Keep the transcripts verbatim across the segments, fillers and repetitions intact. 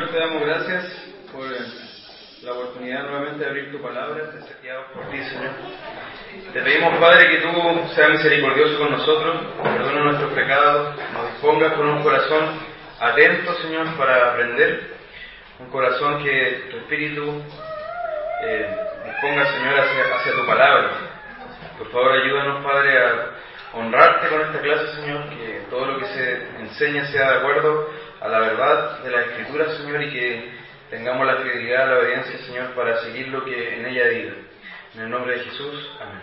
Señor, te damos gracias por la oportunidad nuevamente de abrir tu palabra, desafiados por ti, Señor. Te pedimos, Padre, que tú seas misericordioso con nosotros, perdona nuestros pecados, nos dispongas con un corazón atento, Señor, para aprender, un corazón que tu Espíritu eh, disponga, Señor, hacia, hacia tu palabra. Por favor, ayúdanos, Padre, a honrarte con esta clase, Señor, que todo lo que se enseña sea de acuerdo a la verdad de la Escritura, Señor, y que tengamos la fidelidad, la obediencia, Señor, para seguir lo que en ella diga. En el nombre de Jesús, amén.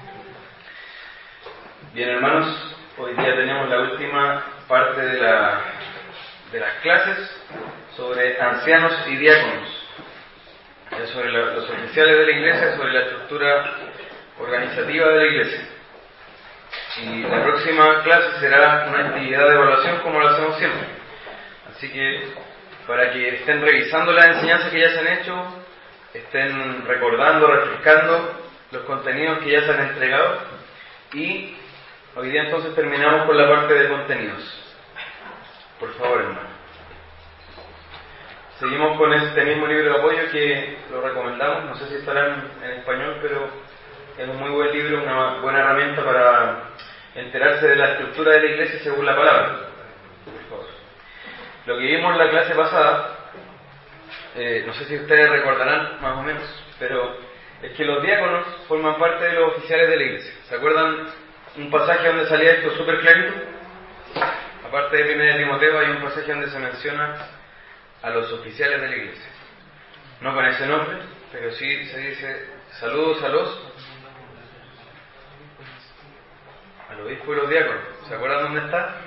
Bien, hermanos, hoy día tenemos la última parte de, la, de las clases sobre ancianos y diáconos, ya sobre la, los oficiales de la iglesia, sobre la estructura organizativa de la iglesia. Y la próxima clase será una actividad de evaluación como lo hacemos siempre. Así que, para que estén revisando las enseñanzas que ya se han hecho, estén recordando, refrescando los contenidos que ya se han entregado, y hoy día entonces terminamos con la parte de contenidos. Por favor, hermano. Seguimos con este mismo libro de apoyo que lo recomendamos, no sé si estará en, en español, pero es un muy buen libro, una buena herramienta para enterarse de la estructura de la iglesia según la palabra. Por favor. Lo que vimos en la clase pasada, eh, no sé si ustedes recordarán más o menos, pero es que los diáconos forman parte de los oficiales de la iglesia. ¿Se acuerdan un pasaje donde salía esto súper clarito? Aparte de primera de Timoteo hay un pasaje donde se menciona a los oficiales de la iglesia. No con ese nombre, pero sí se dice saludos a los a los obispos y los diáconos. ¿Se acuerdan dónde está?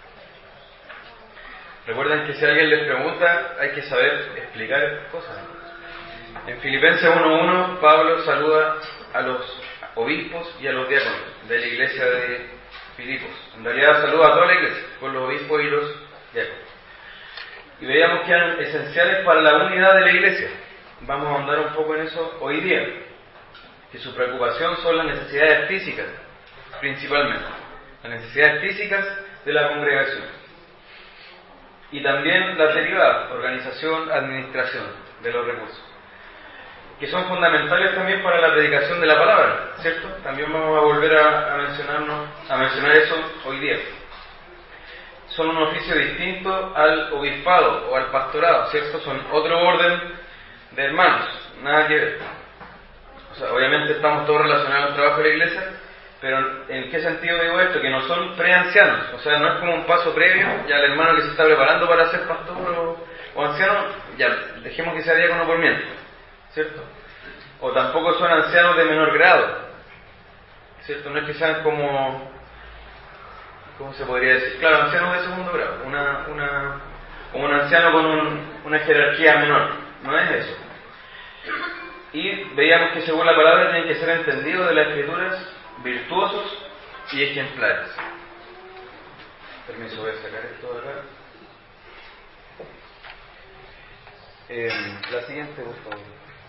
Recuerden que si alguien les pregunta, hay que saber explicar cosas. En Filipenses uno uno, Pablo saluda a los obispos y a los diáconos de la iglesia de Filipos. En realidad saluda a toda la iglesia, con los obispos y los diáconos. Y veíamos que eran esenciales para la unidad de la iglesia. Vamos a ahondar un poco en eso hoy día. Que su preocupación son las necesidades físicas, principalmente. Las necesidades físicas de la congregación. Y también las derivadas, organización, administración de los recursos, que son fundamentales también para la predicación de la palabra, ¿cierto? También vamos a volver a, a mencionarnos, a mencionar eso hoy día. Son un oficio distinto al obispado o al pastorado, ¿cierto? Son otro orden de hermanos, nada que ver. O sea, obviamente estamos todos relacionados al trabajo de la iglesia, pero ¿en qué sentido digo esto? Que no son preancianos, o sea, no es como un paso previo, ya el hermano que se está preparando para ser pastor o, o anciano, ya dejemos que sea diácono por mientras, ¿cierto? O tampoco son ancianos de menor grado, ¿cierto? No es que sean como, ¿cómo se podría decir? Claro, ancianos de segundo grado, una, una, como un anciano con un, una jerarquía menor, no es eso. Y veíamos que según la palabra tienen que ser entendidos de las escrituras virtuosos y ejemplares. Permiso, voy a sacar esto de acá. Eh, la siguiente, por favor.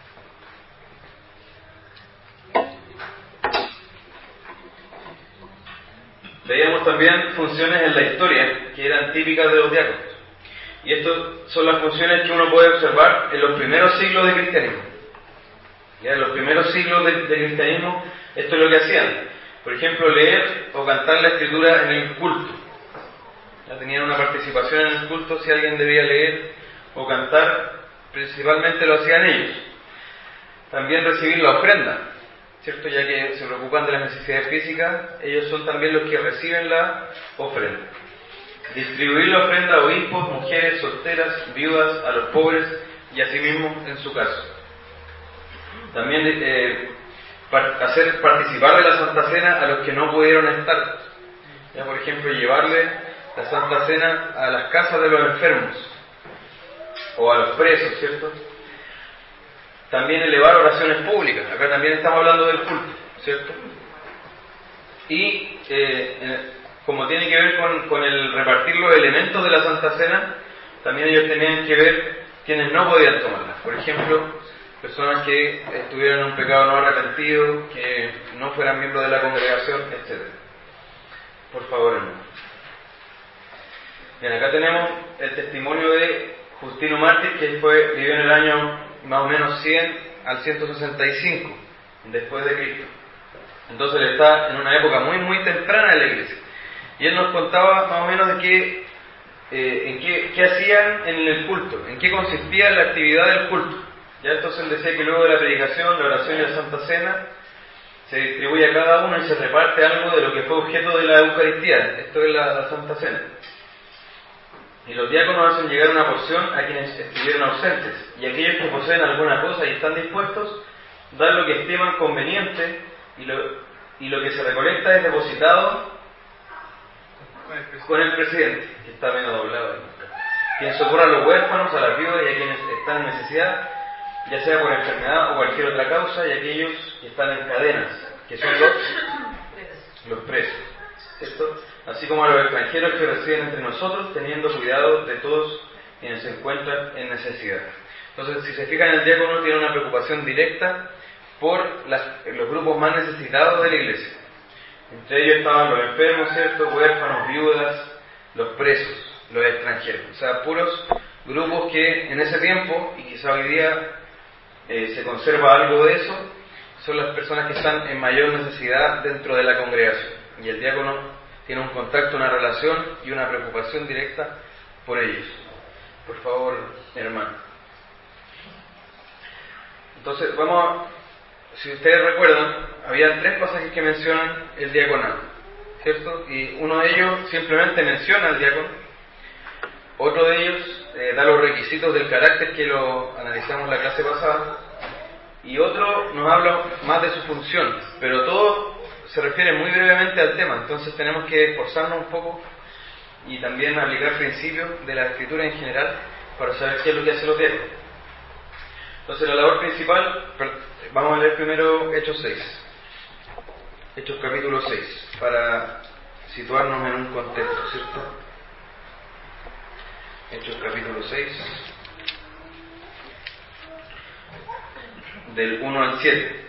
Veíamos también funciones en la historia que eran típicas de los diáconos. Y estas son las funciones que uno puede observar en los primeros siglos del cristianismo. Ya en los primeros siglos del, del cristianismo, esto es lo que hacían. Por ejemplo, leer o cantar la escritura en el culto. Ya tenían una participación en el culto, si alguien debía leer o cantar, principalmente lo hacían ellos. También recibir la ofrenda, ¿cierto? Ya que se preocupan de las necesidades físicas, ellos son también los que reciben la ofrenda. Distribuir la ofrenda a obispos, mujeres solteras, viudas, a los pobres y asimismo en su caso. También eh, hacer participar de la Santa Cena a los que no pudieron estar. Ya, por ejemplo, llevarle la Santa Cena a las casas de los enfermos o a los presos, ¿cierto? También elevar oraciones públicas. Acá también estamos hablando del culto, ¿cierto? Y eh, como tiene que ver con, con el repartir los elementos de la Santa Cena, también ellos tenían que ver quienes no podían tomarla. Por ejemplo, personas que estuvieran en un pecado no arrepentido, que no fueran miembros de la congregación, etcétera. Por favor, hermano. Bien, acá tenemos el testimonio de Justino Mártir, que fue, vivió en el año más o menos cien al ciento sesenta y cinco después de Cristo. Entonces él está en una época muy muy temprana de la iglesia. Y él nos contaba más o menos de qué, eh, en qué, qué hacían en el culto, en qué consistía la actividad del culto. Ya entonces él decía que luego de la predicación, la oración y la Santa Cena, se distribuye a cada uno y se reparte algo de lo que fue objeto de la Eucaristía. Esto es la, la Santa Cena. Y los diáconos hacen llegar una porción a quienes estuvieron ausentes, y aquellos que poseen alguna cosa y están dispuestos, dan lo que estiman conveniente, y lo, y lo que se recolecta es depositado con el presidente, que está menos doblado. Quien socorra a los huérfanos, a las viudas y a quienes están en necesidad, ya sea por enfermedad o cualquier otra causa, y aquellos que están en cadenas, que son los, los presos, ¿cierto? Así como a los extranjeros que residen entre nosotros, teniendo cuidado de todos quienes se encuentran en necesidad. Entonces, si se fijan, el diácono tiene una preocupación directa por las, los grupos más necesitados de la iglesia. Entre ellos estaban los enfermos, ¿cierto?, huérfanos, viudas, los presos, los extranjeros. O sea, puros grupos que en ese tiempo, y quizá hoy día eh, se conserva algo de eso, son las personas que están en mayor necesidad dentro de la congregación. Y el diácono tiene un contacto, una relación y una preocupación directa por ellos. Por favor, hermano. Entonces, vamos a, si ustedes recuerdan, había tres pasajes que mencionan el diaconado, ¿cierto? Y uno de ellos simplemente menciona al diácono, otro de ellos eh, da los requisitos del carácter, que lo analizamos la clase pasada, y otro nos habla más de su función, pero todo se refiere muy brevemente al tema. Entonces tenemos que esforzarnos un poco y también aplicar principios de la escritura en general para saber qué es lo que hace los diáconos. Entonces la labor principal, vamos a leer primero Hechos seis, Hechos capítulo seis, para situarnos en un contexto, ¿cierto? Hechos capítulo seis, del uno al siete.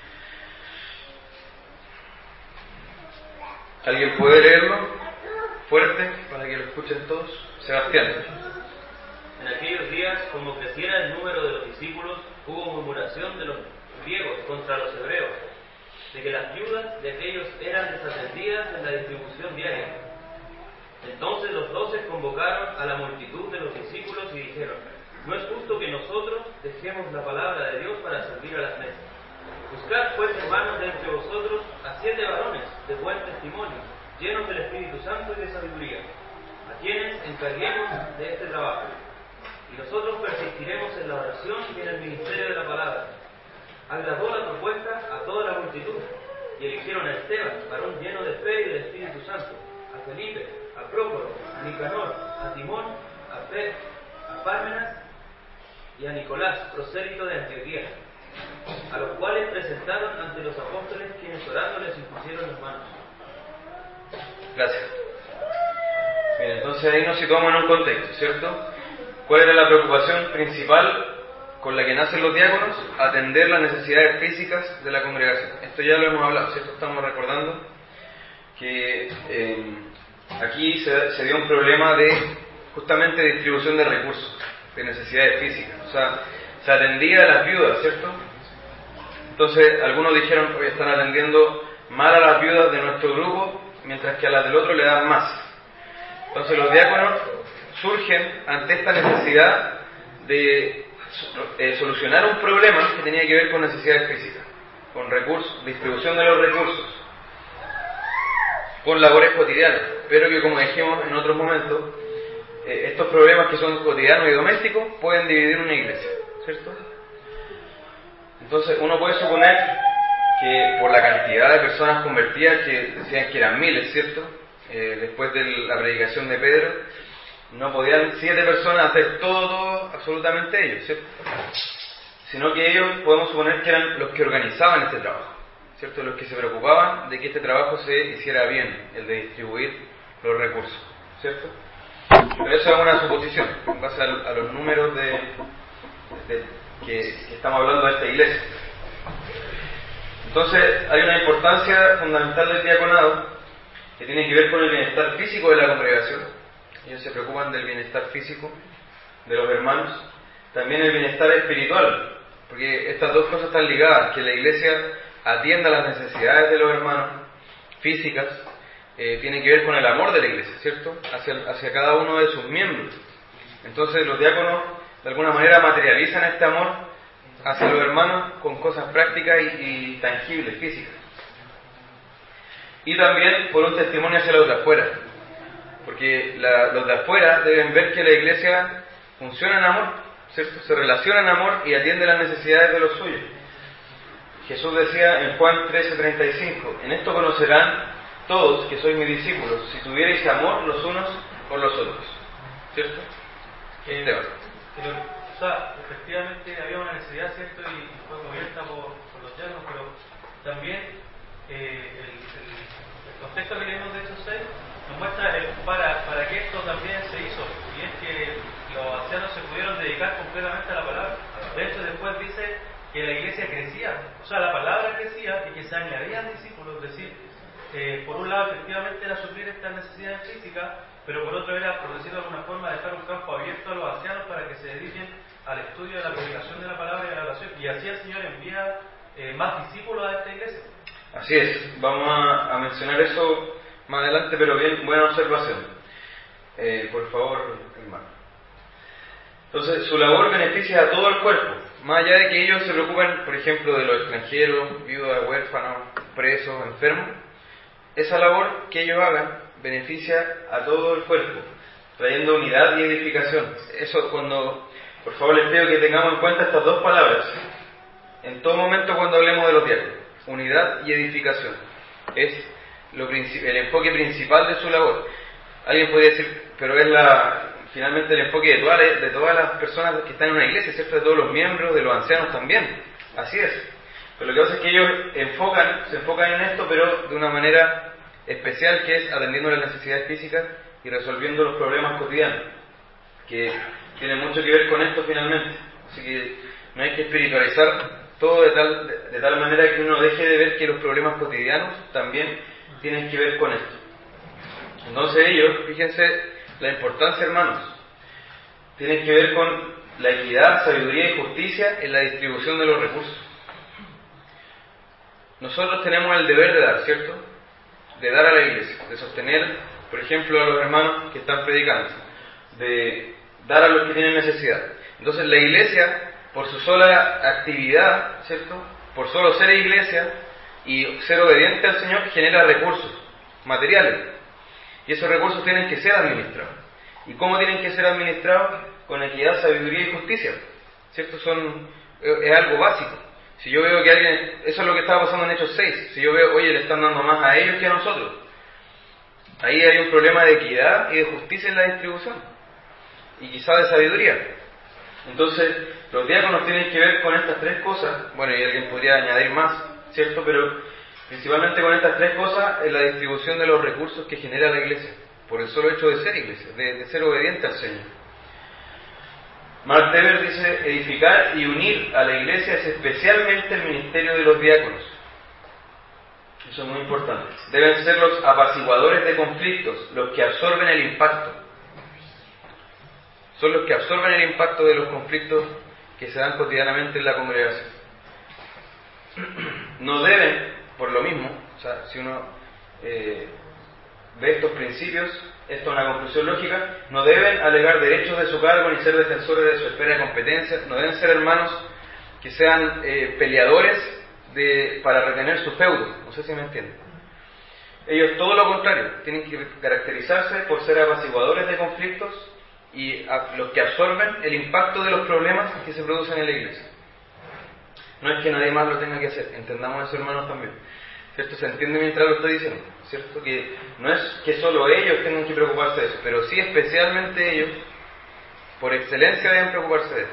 ¿Alguien puede leerlo fuerte para que lo escuchen todos? Sebastián. En aquellos días, como creciera el número de los discípulos, hubo murmuración de los griegos contra los hebreos, de que las viudas de aquellos eran desatendidas en la distribución diaria. Entonces los doce convocaron a la multitud de los discípulos y dijeron: no es justo que nosotros dejemos la palabra de Dios para servir a las mesas. Buscad pues, hermanos, de entre vosotros a siete varones de buen testimonio, llenos del Espíritu Santo y de sabiduría, a quienes encarguemos de este trabajo. Y nosotros persistiremos en la oración y en el ministerio de la palabra. Agradó la propuesta a toda la multitud, y eligieron a Esteban, varón lleno de fe y del Espíritu Santo, a Felipe, a Prócoro, a Nicanor, a Timón, a Fe, a Pármenas y a Nicolás, prosélito de Antioquía, a los cuales presentaron ante los apóstoles, quienes orando les impusieron las manos. Gracias. Bien, entonces ahí nos situamos en un contexto, ¿cierto? ¿Cuál era la preocupación principal con la que nacen los diáconos? Atender las necesidades físicas de la congregación. Esto ya lo hemos hablado, ¿cierto? Estamos recordando que eh, aquí se, se dio un problema de justamente distribución de recursos, de necesidades físicas. O sea, se atendía a las viudas, ¿cierto? Entonces algunos dijeron: hoy están atendiendo mal a las viudas de nuestro grupo, mientras que a las del otro le dan más. Entonces los diáconos surgen ante esta necesidad de eh, solucionar un problema que tenía que ver con necesidades físicas, con recursos, distribución de los recursos, con labores cotidianas, pero que, como dijimos en otros momentos, eh, estos problemas que son cotidianos y domésticos pueden dividir una iglesia, ¿cierto? Entonces uno puede suponer que por la cantidad de personas convertidas, que decían que eran miles, ¿cierto? Eh, después de la predicación de Pedro, no podían siete personas hacer todo, todo, absolutamente ellos, ¿cierto? Sino que ellos podemos suponer que eran los que organizaban este trabajo, ¿cierto? Los que se preocupaban de que este trabajo se hiciera bien, el de distribuir los recursos, ¿cierto? Pero eso es una suposición, en base a, a los números de, de que, que estamos hablando de esta iglesia. Entonces hay una importancia fundamental del diaconado que tiene que ver con el bienestar físico de la congregación. Ellos se preocupan del bienestar físico de los hermanos, también el bienestar espiritual, porque estas dos cosas están ligadas, que la iglesia atienda las necesidades de los hermanos físicas, eh, tiene que ver con el amor de la iglesia, ¿cierto? Hacia, hacia cada uno de sus miembros. Entonces los diáconos de alguna manera materializan este amor hacia los hermanos con cosas prácticas y, y tangibles, físicas. Y también por un testimonio hacia los de afuera, porque la, los de afuera deben ver que la iglesia funciona en amor, ¿cierto? Se relaciona en amor y atiende las necesidades de los suyos. Jesús decía en Juan trece treinta y cinco, en esto conocerán todos que sois mis discípulos, si tuvierais amor los unos por los otros. ¿Cierto? Eh, pero, o sea, efectivamente había una necesidad, ¿cierto? Y fue cubierta por, por los llanos, pero también eh, el, el, el contexto que leímos de Hechos seis nos muestra el, para, para que esto también se hizo, y es que los ancianos se pudieron dedicar completamente a la palabra. De hecho, después dice que la iglesia crecía, o sea, la palabra crecía y que se añadían discípulos, es decir, eh, por un lado efectivamente era suplir estas necesidades físicas, pero por otro era, por decirlo de alguna forma, dejar un campo abierto a los ancianos para que se dediquen al estudio de la predicación de la palabra y a la oración, y así el Señor envía eh, más discípulos a esta iglesia. Así es, vamos a, a mencionar eso más adelante, pero bien, buena observación. Eh, por favor, hermano. Entonces, su labor beneficia a todo el cuerpo, más allá de que ellos se preocupen, por ejemplo, de los extranjeros, viudas, huérfanos, presos, enfermos. Esa labor que ellos hagan beneficia a todo el cuerpo, trayendo unidad y edificación. Eso, cuando, por favor, les pido que tengamos en cuenta estas dos palabras en todo momento cuando hablemos de los diáconos: unidad y edificación. Es lo el enfoque principal de su labor. Alguien podría decir, pero es la finalmente el enfoque de todas, de todas las personas que están en una iglesia, ¿cierto? De todos los miembros, de los ancianos también. Así es. Pero lo que pasa es que ellos enfocan, se enfocan en esto, pero de una manera especial, que es atendiendo las necesidades físicas y resolviendo los problemas cotidianos, que tienen mucho que ver con esto finalmente. Así que no hay que espiritualizar todo de tal, de, de tal manera que uno deje de ver que los problemas cotidianos también tienen que ver con esto. Entonces ellos, fíjense la importancia, hermanos, tienen que ver con la equidad, sabiduría y justicia en la distribución de los recursos. Nosotros tenemos el deber de dar, ¿cierto? De dar a la iglesia, de sostener, por ejemplo, a los hermanos que están predicando, de dar a los que tienen necesidad. Entonces la iglesia, por su sola actividad, ¿cierto? Por solo ser iglesia y ser obediente al Señor, genera recursos materiales. Y esos recursos tienen que ser administrados. ¿Y cómo tienen que ser administrados? Con equidad, sabiduría y justicia, ¿cierto? Son, es algo básico. Si yo veo que alguien, eso es lo que estaba pasando en Hechos seis, si yo veo, oye, le están dando más a ellos que a nosotros, ahí hay un problema de equidad y de justicia en la distribución, y quizá de sabiduría. Entonces, los diáconos tienen que ver con estas tres cosas, bueno, y alguien podría añadir más, ¿cierto? Pero principalmente con estas tres cosas en la distribución de los recursos que genera la iglesia, por el solo hecho de ser iglesia, de, de ser obediente al Señor. Mark Dever dice, edificar y unir a la iglesia es especialmente el ministerio de los diáconos. Eso es muy importante. Deben ser los apaciguadores de conflictos, los que absorben el impacto. Son los que absorben el impacto de los conflictos que se dan cotidianamente en la congregación. No deben, por lo mismo, o sea, si uno eh, ve estos principios, esto es una conclusión lógica, no deben alegar derechos de su cargo ni ser defensores de su esfera de competencia, no deben ser hermanos que sean eh, peleadores de, para retener su feudo, no sé si me entienden. Ellos todo lo contrario, tienen que caracterizarse por ser apaciguadores de conflictos y a, los que absorben el impacto de los problemas que se producen en la iglesia. No es que nadie más lo tenga que hacer, entendamos eso, hermanos, también. ¿Cierto? Se entiende mientras lo estoy diciendo, ¿cierto? Que no es que solo ellos tengan que preocuparse de eso, pero sí especialmente ellos, por excelencia, deben preocuparse de eso.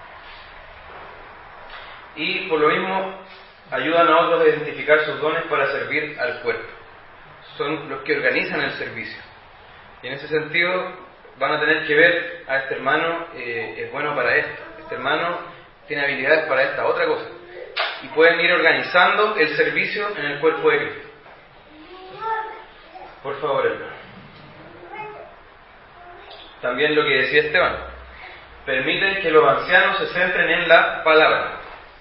Y por lo mismo, ayudan a otros a identificar sus dones para servir al cuerpo. Son los que organizan el servicio. Y en ese sentido, van a tener que ver a este hermano, eh, es bueno para esto, este hermano tiene habilidades para esta otra cosa. Y pueden ir organizando el servicio en el cuerpo de Cristo. Por favor, hermano. También lo que decía Esteban, permiten que los ancianos se centren en la palabra.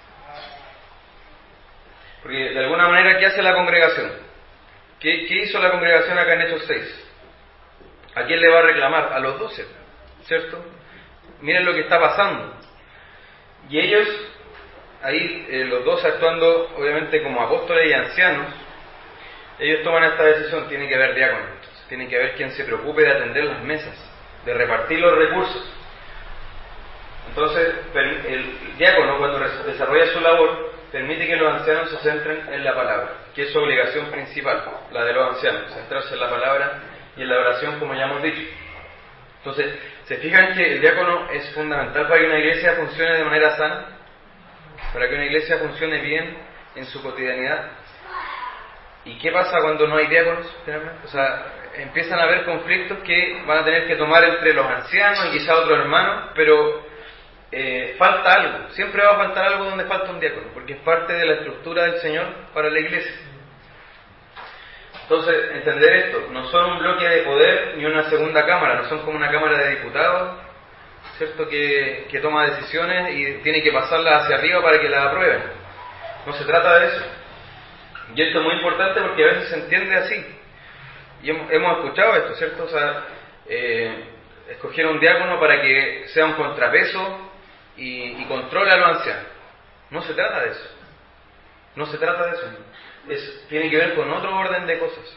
Porque de alguna manera, ¿qué hace la congregación? ¿Qué, qué hizo la congregación acá en Hechos seis? ¿A quién le va a reclamar? A los doce, ¿cierto? Miren lo que está pasando. Y ellos, ahí eh, los dos actuando obviamente como apóstoles y ancianos, ellos toman esta decisión. Tiene que haber diáconos, tiene que haber quien se preocupe de atender las mesas, de repartir los recursos. Entonces, el diácono, cuando desarrolla su labor, permite que los ancianos se centren en la palabra, que es su obligación principal, la de los ancianos, centrarse en la palabra y en la oración, como ya hemos dicho. Entonces, ¿se fijan que el diácono es fundamental para que una iglesia funcione de manera sana? Para que una iglesia funcione bien en su cotidianidad. ¿Y qué pasa cuando no hay diáconos, finalmente? O sea, empiezan a haber conflictos que van a tener que tomar entre los ancianos y quizá otros hermanos, pero eh, falta algo. Siempre va a faltar algo donde falta un diácono, porque es parte de la estructura del Señor para la iglesia. Entonces, entender esto, no son un bloque de poder ni una segunda cámara, no son como una cámara de diputados, ¿cierto?, que, que toma decisiones y tiene que pasarlas hacia arriba para que las aprueben. No se trata de eso. Y esto es muy importante porque a veces se entiende así. Y hemos, hemos escuchado esto, ¿cierto? O sea, eh, escoger un diácono para que sea un contrapeso y, y controle a los ancianos. No se trata de eso. No se trata de eso. Es, tiene que ver con otro orden de cosas.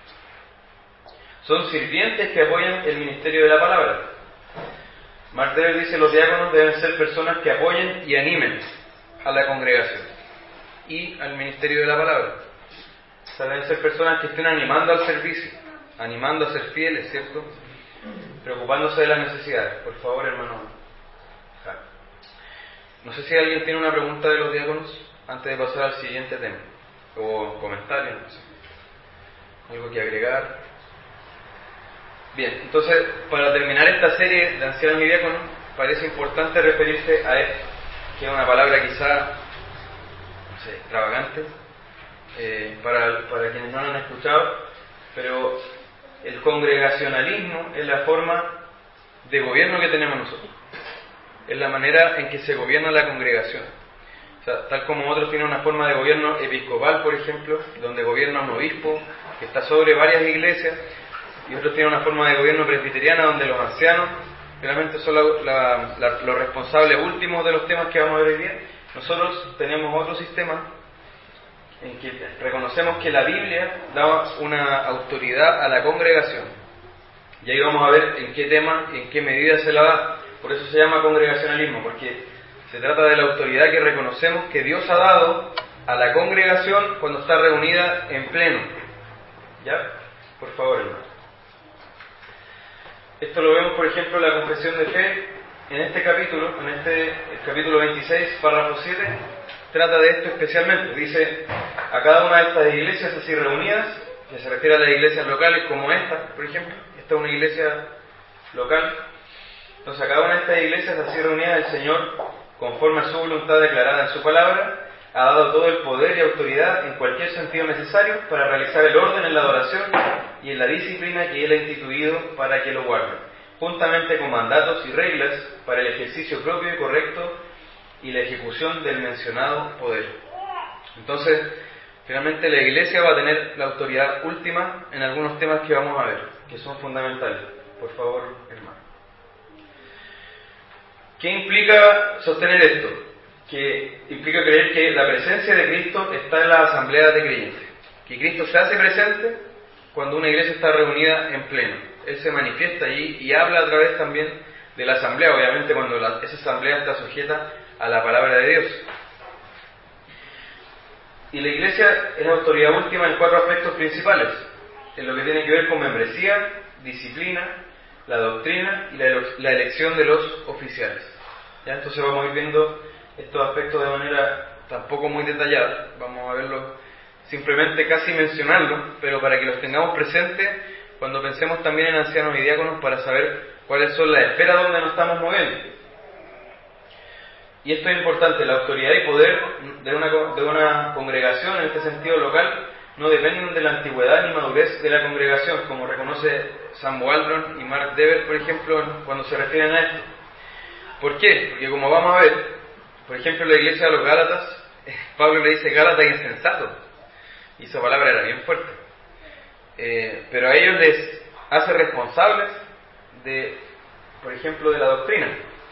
Son sirvientes que apoyan el ministerio de la palabra. Mark Dever dice: los diáconos deben ser personas que apoyen y animen a la congregación y al ministerio de la palabra. O sea, deben ser personas que estén animando al servicio, animando a ser fieles, ¿cierto? Preocupándose de las necesidades. Por favor, hermano. No sé si alguien tiene una pregunta de los diáconos antes de pasar al siguiente tema, o comentario, no sé. ¿Algo que agregar? Bien, entonces, para terminar esta serie de ancianos y diáconos, parece importante referirse a esto, que es una palabra quizá, no sé, extravagante, eh, para, para quienes no lo han escuchado, pero el congregacionalismo es la forma de gobierno que tenemos nosotros. Es la manera en que se gobierna la congregación. O sea, tal como otros tienen una forma de gobierno episcopal, por ejemplo, donde gobierna un obispo que está sobre varias iglesias, y otros tienen una forma de gobierno presbiteriana donde los ancianos realmente son la, la, la, los responsables últimos de los temas que vamos a ver hoy día. Nosotros tenemos otro sistema en que reconocemos que la Biblia da una autoridad a la congregación, y ahí vamos a ver en qué tema y en qué medida se la da. Por eso se llama congregacionalismo, porque se trata de la autoridad que reconocemos que Dios ha dado a la congregación cuando está reunida en pleno. ¿Ya? Por favor, hermano. Esto lo vemos, por ejemplo, en la confesión de fe, en este capítulo, en este el capítulo veintiséis, párrafo siete, trata de esto especialmente. Dice: a cada una de estas iglesias así reunidas, que se refiere a las iglesias locales como esta, por ejemplo, esta es una iglesia local. Entonces, a cada una de estas iglesias así reunidas, el Señor, conforme a su voluntad declarada en su palabra, ha dado todo el poder y autoridad en cualquier sentido necesario para realizar el orden en la adoración y en la disciplina que Él ha instituido para que lo guarden, juntamente con mandatos y reglas para el ejercicio propio y correcto y la ejecución del mencionado poder. Entonces, finalmente la iglesia va a tener la autoridad última en algunos temas que vamos a ver, que son fundamentales. Por favor, hermano. ¿Qué implica sostener esto? Que implica creer que la presencia de Cristo está en las asambleas de creyentes, que Cristo se hace presente cuando una iglesia está reunida en pleno. Él se manifiesta allí y habla a través también de la asamblea, obviamente cuando la, esa asamblea está sujeta a la palabra de Dios. Y la iglesia es autoridad última en cuatro aspectos principales, en lo que tiene que ver con membresía, disciplina, la doctrina y la, la elección de los oficiales. ¿Ya? Entonces vamos a ir viendo estos aspectos de manera tampoco muy detallada, vamos a verlos simplemente casi mencionarlos, pero para que los tengamos presentes cuando pensemos también en ancianos y diáconos, para saber cuáles son las esferas donde nos estamos moviendo. Y esto es importante: la autoridad y poder de una, de una congregación, en este sentido local, no dependen de la antigüedad ni madurez de la congregación, como reconoce Sam Waldron y Mark Dever, por ejemplo, cuando se refieren a esto, ¿Por qué? Porque como vamos a ver, por ejemplo, en la iglesia de los Gálatas, Pablo le dice Gálatas insensato, y esa palabra era bien fuerte. Eh, pero a ellos les hace responsables de, por ejemplo, de la doctrina.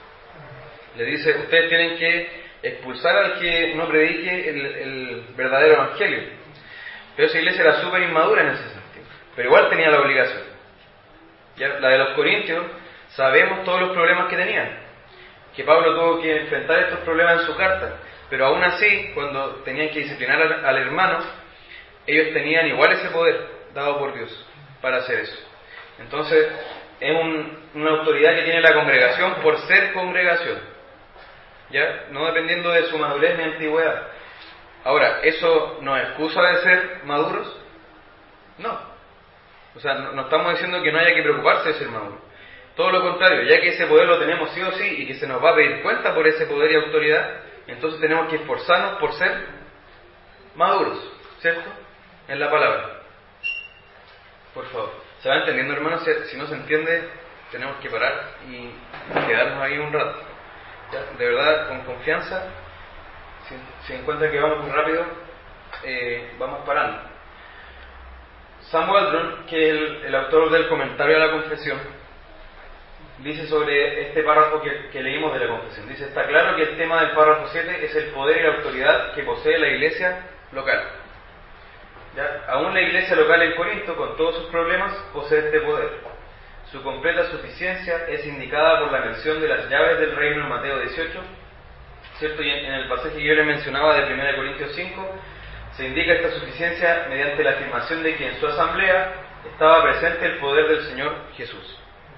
Le dice, ustedes tienen que expulsar al que no predique el, el verdadero evangelio. Pero esa iglesia era súper inmadura en ese sentido, pero igual tenía la obligación. ¿Ya? La de los corintios, sabemos todos los problemas que tenían, que Pablo tuvo que enfrentar estos problemas en su carta, pero aún así, cuando tenían que disciplinar al, al hermano, ellos tenían igual ese poder dado por Dios para hacer eso. Entonces, es un, una autoridad que tiene la congregación por ser congregación, ¿ya? No dependiendo de su madurez ni antigüedad. Ahora, ¿eso nos excusa de ser maduros? No. O sea, no, no estamos diciendo que no haya que preocuparse de ser maduro. Todo lo contrario, ya que ese poder lo tenemos sí o sí y que se nos va a pedir cuenta por ese poder y autoridad, entonces tenemos que esforzarnos por ser maduros, ¿cierto? En la palabra. Por favor. ¿Se va entendiendo, hermanos? Si, si no se entiende, tenemos que parar y quedarnos ahí un rato. ¿Ya? De verdad, con confianza, si, si encuentran que vamos muy rápido, eh, vamos parando. Sam Waldron, que es el, el autor del comentario a la confesión, dice sobre este párrafo que, que leímos de la confesión. Dice, está claro que el tema del párrafo siete es el poder y la autoridad que posee la iglesia local. ¿Ya? Aún la iglesia local en Corinto, con todos sus problemas, posee este poder. Su completa suficiencia es indicada por la mención de las llaves del reino en Mateo dieciocho, ¿cierto? Y en, en el pasaje que yo les mencionaba de primera Corintios cinco, se indica esta suficiencia mediante la afirmación de que en su asamblea estaba presente el poder del Señor Jesús,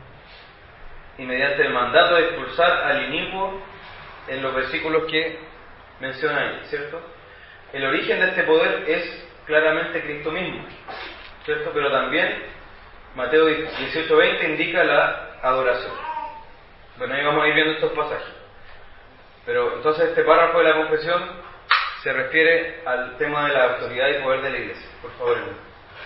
y mediante el mandato de expulsar al inicuo en los versículos que menciona ahí, ¿cierto? El origen de este poder es claramente Cristo mismo, ¿cierto? Pero también Mateo dieciocho veinte indica la adoración. Bueno, ahí vamos a ir viendo estos pasajes. Pero entonces este párrafo de la confesión se refiere al tema de la autoridad y poder de la iglesia. Por favor, hermano.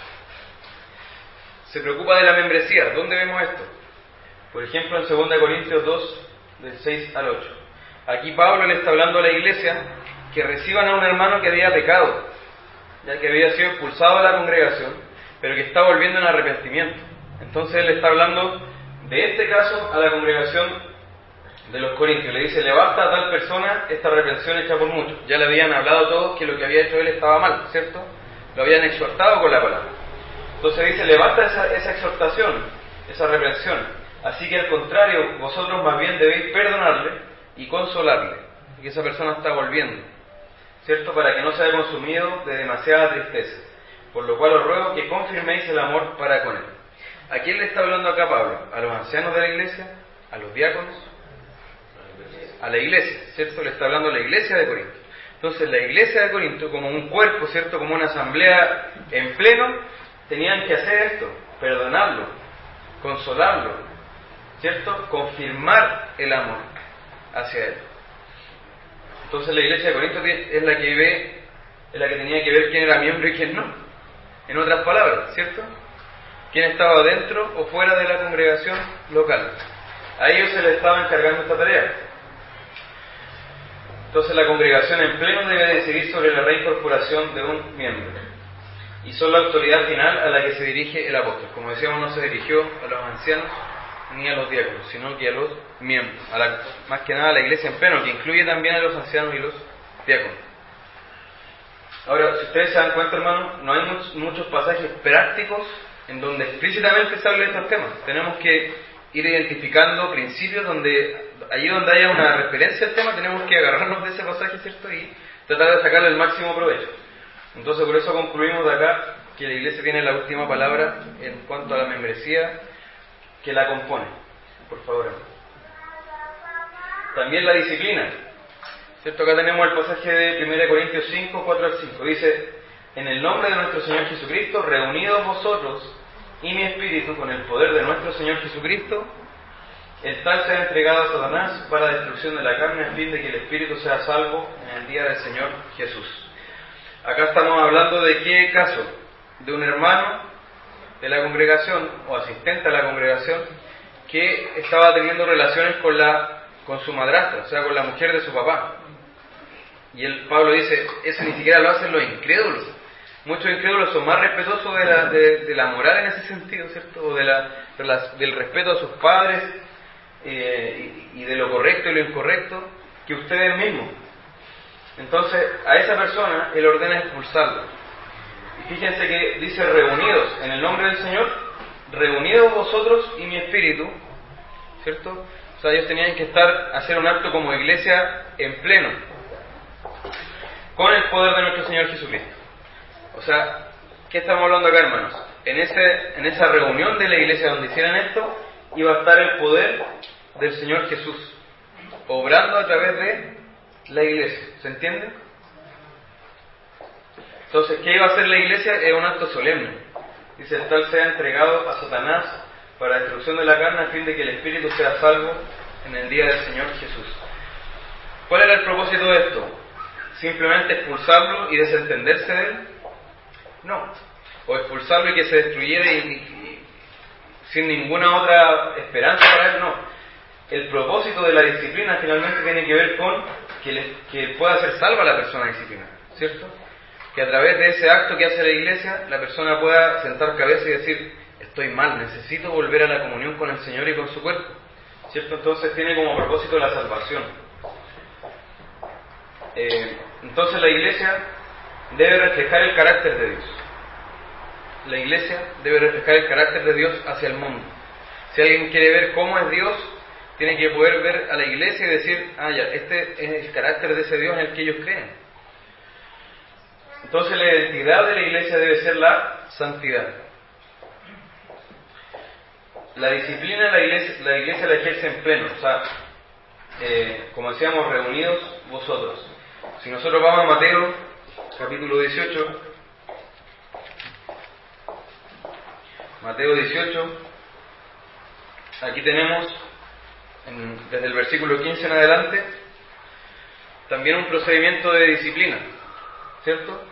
Se preocupa de la membresía. ¿Dónde vemos esto? Por ejemplo, en segunda Corintios dos, del seis al ocho. Aquí Pablo le está hablando a la iglesia que reciban a un hermano que había pecado, ya que había sido expulsado de la congregación, pero que está volviendo en arrepentimiento. Entonces él está hablando de este caso a la congregación de los corintios. Le dice, le basta a tal persona esta reprensión hecha por muchos. Ya le habían hablado todos que lo que había hecho él estaba mal, ¿cierto? Lo habían exhortado con la palabra. Entonces dice, le basta esa, esa exhortación, esa reprensión. Así que al contrario, vosotros más bien debéis perdonarle y consolarle, que esa persona está volviendo, ¿cierto? Para que no sea consumido de demasiada tristeza. Por lo cual os ruego que confirméis el amor para con él. ¿A quién le está hablando acá Pablo? ¿A los ancianos de la iglesia? ¿A los diáconos? A la iglesia, ¿cierto? Le está hablando a la iglesia de Corinto. Entonces la iglesia de Corinto, como un cuerpo, ¿cierto? Como una asamblea en pleno, tenían que hacer esto, perdonarlo, consolarlo, ¿cierto? Confirmar el amor hacia él. Entonces la iglesia de Corinto es la que ve, es la que tenía que ver quién era miembro y quién no. En otras palabras, ¿cierto? Quién estaba dentro o fuera de la congregación local. A ellos se les estaba encargando esta tarea. Entonces la congregación en pleno debe decidir sobre la reincorporación de un miembro. Y son la autoridad final a la que se dirige el apóstol. Como decíamos, no se dirigió a los ancianos ni a los diáconos, sino que a los miembros. A la, más que nada a la iglesia en pleno, que incluye también a los ancianos y los diáconos. Ahora, si ustedes se dan cuenta, hermanos, no hay muchos, muchos pasajes prácticos en donde explícitamente se habla de estos temas. Tenemos que ir identificando principios donde, allí donde haya una referencia al tema, tenemos que agarrarnos de ese pasaje, ¿cierto? Y tratar de sacarle el máximo provecho. Entonces, por eso concluimos de acá que la iglesia tiene la última palabra en cuanto a la membresía que la compone. Por favor, hermano. También la disciplina, ¿cierto? Acá tenemos el pasaje de primera Corintios cinco, cuatro al cinco. Dice, en el nombre de nuestro Señor Jesucristo, reunidos vosotros y mi espíritu con el poder de nuestro Señor Jesucristo, el tal sea entregado a Satanás para destrucción de la carne, a fin de que el espíritu sea salvo en el día del Señor Jesús. Acá estamos hablando de qué caso, de un hermano de la congregación o asistente a la congregación que estaba teniendo relaciones con la con su madrastra, o sea, con la mujer de su papá. Y el Pablo dice, eso ni siquiera lo hacen los incrédulos. Muchos incrédulos son más respetuosos de la, de, de la moral en ese sentido, ¿cierto? O de la, de la, del respeto a sus padres, eh, y, y de lo correcto y lo incorrecto, que ustedes mismos. Entonces, a esa persona Él ordena expulsarlo. Y fíjense que dice reunidos en el nombre del Señor, reunidos vosotros y mi espíritu, ¿cierto? O sea, ellos tenían que estar, hacer un acto como iglesia en pleno, con el poder de nuestro Señor Jesucristo. O sea, ¿qué estamos hablando acá, hermanos? En, ese, en esa reunión de la iglesia donde hicieran esto, iba a estar el poder del Señor Jesús, obrando a través de la iglesia. ¿Se entiende? Entonces, ¿qué iba a hacer la iglesia? Es un acto solemne. Dice, el tal sea entregado a Satanás para destrucción de la carne, a fin de que el espíritu sea salvo en el día del Señor Jesús. ¿Cuál era el propósito de esto? ¿Simplemente expulsarlo y desentenderse de él? No. O expulsarlo y que se destruyera y, y, y sin ninguna otra esperanza para él, no. El propósito de la disciplina finalmente tiene que ver con que, le, que pueda ser salva la persona disciplinada, ¿cierto? Que a través de ese acto que hace la iglesia, la persona pueda sentar cabeza y decir, estoy mal, necesito volver a la comunión con el Señor y con su cuerpo, ¿cierto? Entonces tiene como propósito la salvación. Eh, entonces la iglesia debe reflejar el carácter de Dios. La iglesia debe reflejar el carácter de Dios hacia el mundo. Si alguien quiere ver cómo es Dios, tiene que poder ver a la iglesia y decir, ah, ya, este es el carácter de ese Dios en el que ellos creen. Entonces la identidad de la iglesia debe ser la santidad. La disciplina la iglesia la, iglesia la ejerce en pleno, o sea, eh, como decíamos, reunidos vosotros. Si nosotros vamos a Mateo, capítulo dieciocho, Mateo dieciocho, aquí tenemos, en, desde el versículo quince en adelante, también un procedimiento de disciplina, ¿cierto?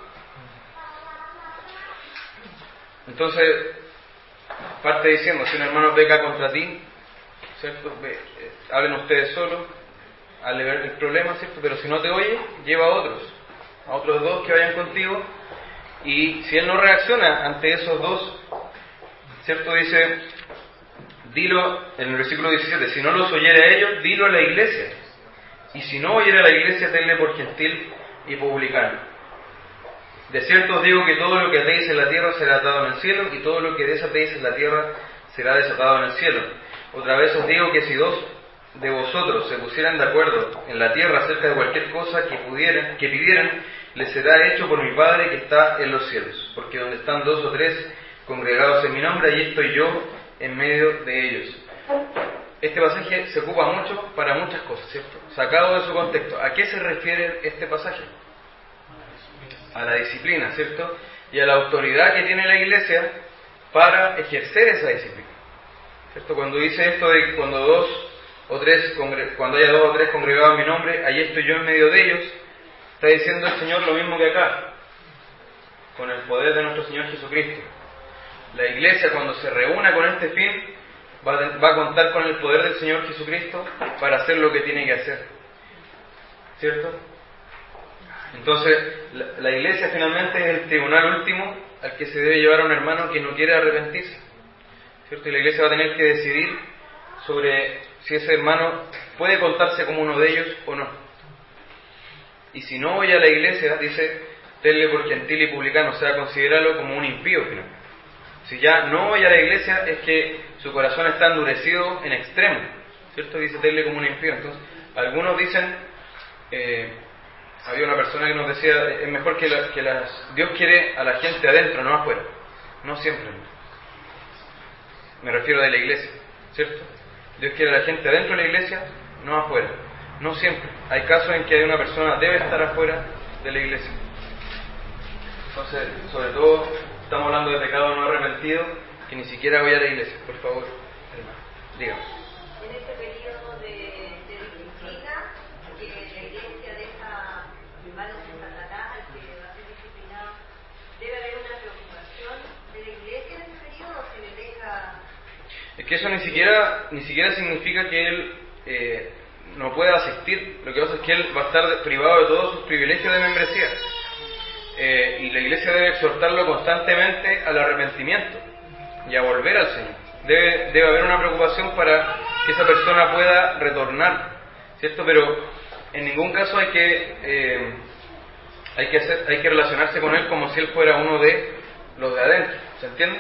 Entonces, parte diciendo, si un hermano peca contra ti, ¿cierto? Hablen ustedes solos, hazle ver el problema, ¿cierto? Pero si no te oye, lleva a otros, a otros dos que vayan contigo, y si él no reacciona ante esos dos, ¿cierto? Dice, dilo en el versículo diecisiete, si no los oyere a ellos, dilo a la iglesia, y si no oyere a la iglesia, tenle por gentil y publicano. De cierto os digo que todo lo que atéis en la tierra será atado en el cielo, y todo lo que desatéis en la tierra será desatado en el cielo. Otra vez os digo que si dos de vosotros se pusieran de acuerdo en la tierra acerca de cualquier cosa que pudieran, que pidieran, les será hecho por mi Padre que está en los cielos. Porque donde están dos o tres congregados en mi nombre, allí estoy yo en medio de ellos. Este pasaje se ocupa mucho para muchas cosas, ¿cierto? Sacado de su contexto. ¿A qué se refiere este pasaje? A la disciplina, ¿cierto? Y a la autoridad que tiene la iglesia para ejercer esa disciplina, ¿cierto? Cuando dice esto de cuando dos o tres, cuando haya dos o tres congregados en mi nombre, allí estoy yo en medio de ellos, está diciendo el Señor lo mismo que acá, con el poder de nuestro Señor Jesucristo. La iglesia, cuando se reúna con este fin, va a, va a contar con el poder del Señor Jesucristo para hacer lo que tiene que hacer, ¿cierto? Entonces, la, la iglesia finalmente es el tribunal último al que se debe llevar a un hermano que no quiere arrepentirse, ¿cierto? Y la iglesia va a tener que decidir sobre si ese hermano puede contarse como uno de ellos o no. Y si no oye a la iglesia, dice, tenle por gentil y publicano, o sea, considéralo como un impío finalmente. Si ya no oye a la iglesia, es que su corazón está endurecido en extremo, ¿cierto? Dice, tenle como un impío. Entonces, algunos dicen... Eh, Había una persona que nos decía, es mejor que, la, que las, Dios quiere a la gente adentro, no afuera. No siempre. Me refiero de la iglesia, ¿cierto? Dios quiere a la gente adentro de la iglesia, no afuera. No siempre. Hay casos en que una persona debe estar afuera de la iglesia. Entonces, sobre todo, estamos hablando de pecado no arrepentido, que ni siquiera vaya a la iglesia. Por favor, hermano, dígame. En este periodo de, de disciplina, que la iglesia deja en manos de Satanás al que va a ser disciplinado, ¿debe haber una preocupación de la iglesia en este periodo o se le deja? Es que eso ni siquiera ni siquiera significa que él eh, no pueda asistir. Lo que pasa es que él va a estar privado de todos sus privilegios de membresía. Eh, y la iglesia debe exhortarlo constantemente al arrepentimiento y a volver al Señor. Debe, debe haber una preocupación para que esa persona pueda retornar, ¿cierto? Pero en ningún caso hay que, eh, hay que, hacer, hay que relacionarse con él como si él fuera uno de los de adentro, ¿se entiende?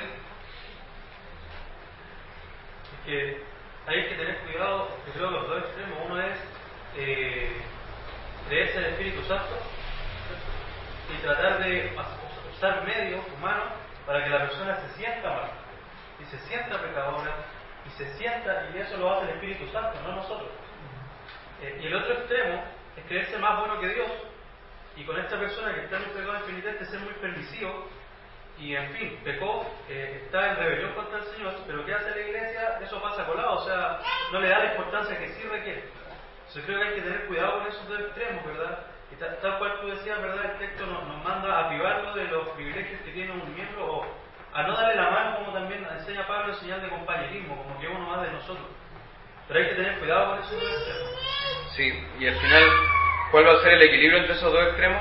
Es que hay que tener cuidado, yo creo que los dos extremos. Uno es eh, creerse en el Espíritu Santo y tratar de usar medios humanos para que la persona se sienta mal y se sienta pecadora y se sienta, y eso lo hace el Espíritu Santo, no nosotros. Eh, y el otro extremo es creerse más bueno que Dios, y con esta persona que está en un pecado impenitente ser muy permisivo, y en fin, pecó, eh, está en rebelión contra el Señor, pero ¿qué hace la iglesia? Eso pasa colado, o sea, no le da la importancia que sí requiere. Entonces creo que hay que tener cuidado con esos dos extremos, ¿verdad? Y tal, tal cual tú decías, ¿verdad? El texto nos, nos manda a privarlo de los privilegios que tiene un miembro, o a no darle la mano, como también enseña Pablo, en señal de compañerismo, como que uno más de nosotros. Pero hay que tener cuidado con esos dos extremos. Sí, y al final, ¿cuál va a ser el equilibrio entre esos dos extremos?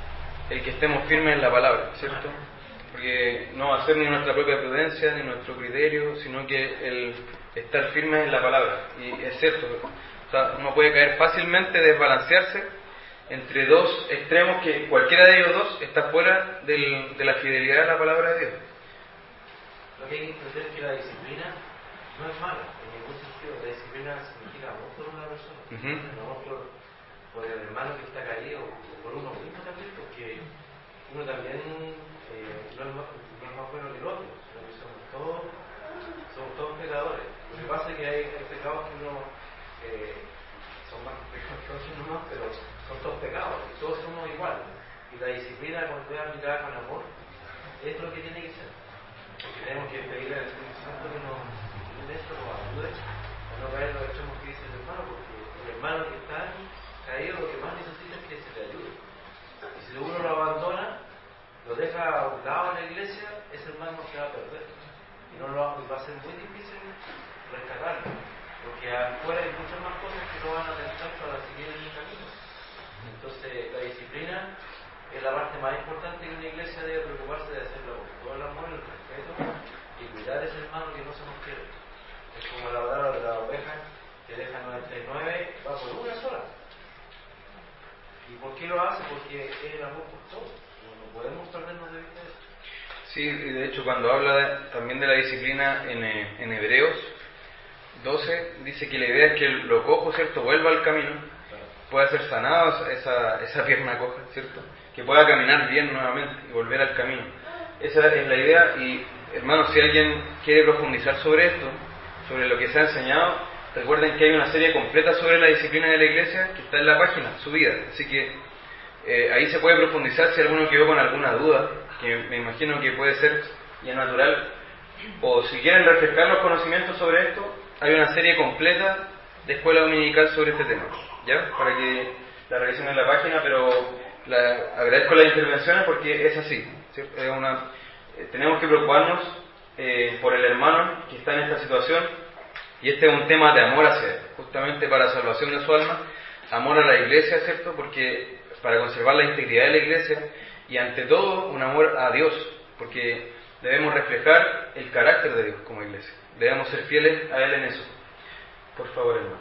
El que estemos firmes en la palabra, ¿cierto? Porque no va a ser ni nuestra propia prudencia, ni nuestro criterio, sino que el estar firmes en la palabra. Y es cierto, o sea, uno puede caer fácilmente, desbalancearse entre dos extremos que cualquiera de ellos dos está fuera del, de la fidelidad a la palabra de Dios. Lo que hay que entender es que la disciplina no es mala, en ningún sentido. La disciplina significa amor por una persona, uh-huh. no por, por el hermano que está caído, o por uno mismo también, porque uno también eh, no, es más, no es más bueno que el otro, sino que somos todos, somos todos pecadores. Lo que pasa es que hay, hay pecados que uno eh, son más pecados que otros nomás, pero son todos pecados, y todos somos iguales. Y la disciplina, cuando es aplicada con amor, es lo que tiene que ser. Porque tenemos que pedirle al Espíritu Santo que nos en esto nos ayude a no caer en los extremos que dice el hermano, porque el hermano que está caído lo que más necesita es que se le ayude. Y si uno lo abandona, lo deja a un lado en la iglesia, ese hermano se va a perder. Y no lo va, va a ser muy difícil rescatarlo, porque afuera hay muchas más cosas que no van a tentar para seguir en el camino. Entonces, la disciplina es la parte más importante que una iglesia debe preocuparse de hacerlo con todo el amor, el respeto y cuidar a ese hermano que no se nos quiere. Es como la palabra de la oveja que deja noventa y nueve, va por una sola. ¿Y por qué lo hace? Porque es el amor por todos. No, no podemos perdernos de vista eso. Sí, y de hecho cuando habla de, también de la disciplina en, en Hebreos doce, dice que la idea es que lo cojo, ¿cierto?, vuelva al camino, pueda ser sanado esa, esa pierna coja, ¿cierto?, que pueda caminar bien nuevamente y volver al camino. Esa es la idea. Y hermanos, si alguien quiere profundizar sobre esto, sobre lo que se ha enseñado, recuerden que hay una serie completa sobre la disciplina de la iglesia que está en la página subida, así que eh, ahí se puede profundizar si alguno quedó con alguna duda, que me imagino que puede ser ya natural, o si quieren refrescar los conocimientos sobre esto, hay una serie completa de escuela dominical sobre este tema, ¿ya? Para que la revisen en la página, pero la, agradezco las intervenciones porque es así, ¿cierto? Es una, eh, tenemos que preocuparnos eh, por el hermano que está en esta situación, y este es un tema de amor hacia él, justamente para la salvación de su alma, amor a la iglesia, ¿cierto? Porque para conservar la integridad de la iglesia, y ante todo un amor a Dios, porque debemos reflejar el carácter de Dios como iglesia, debemos ser fieles a Él en eso. Por favor, hermano.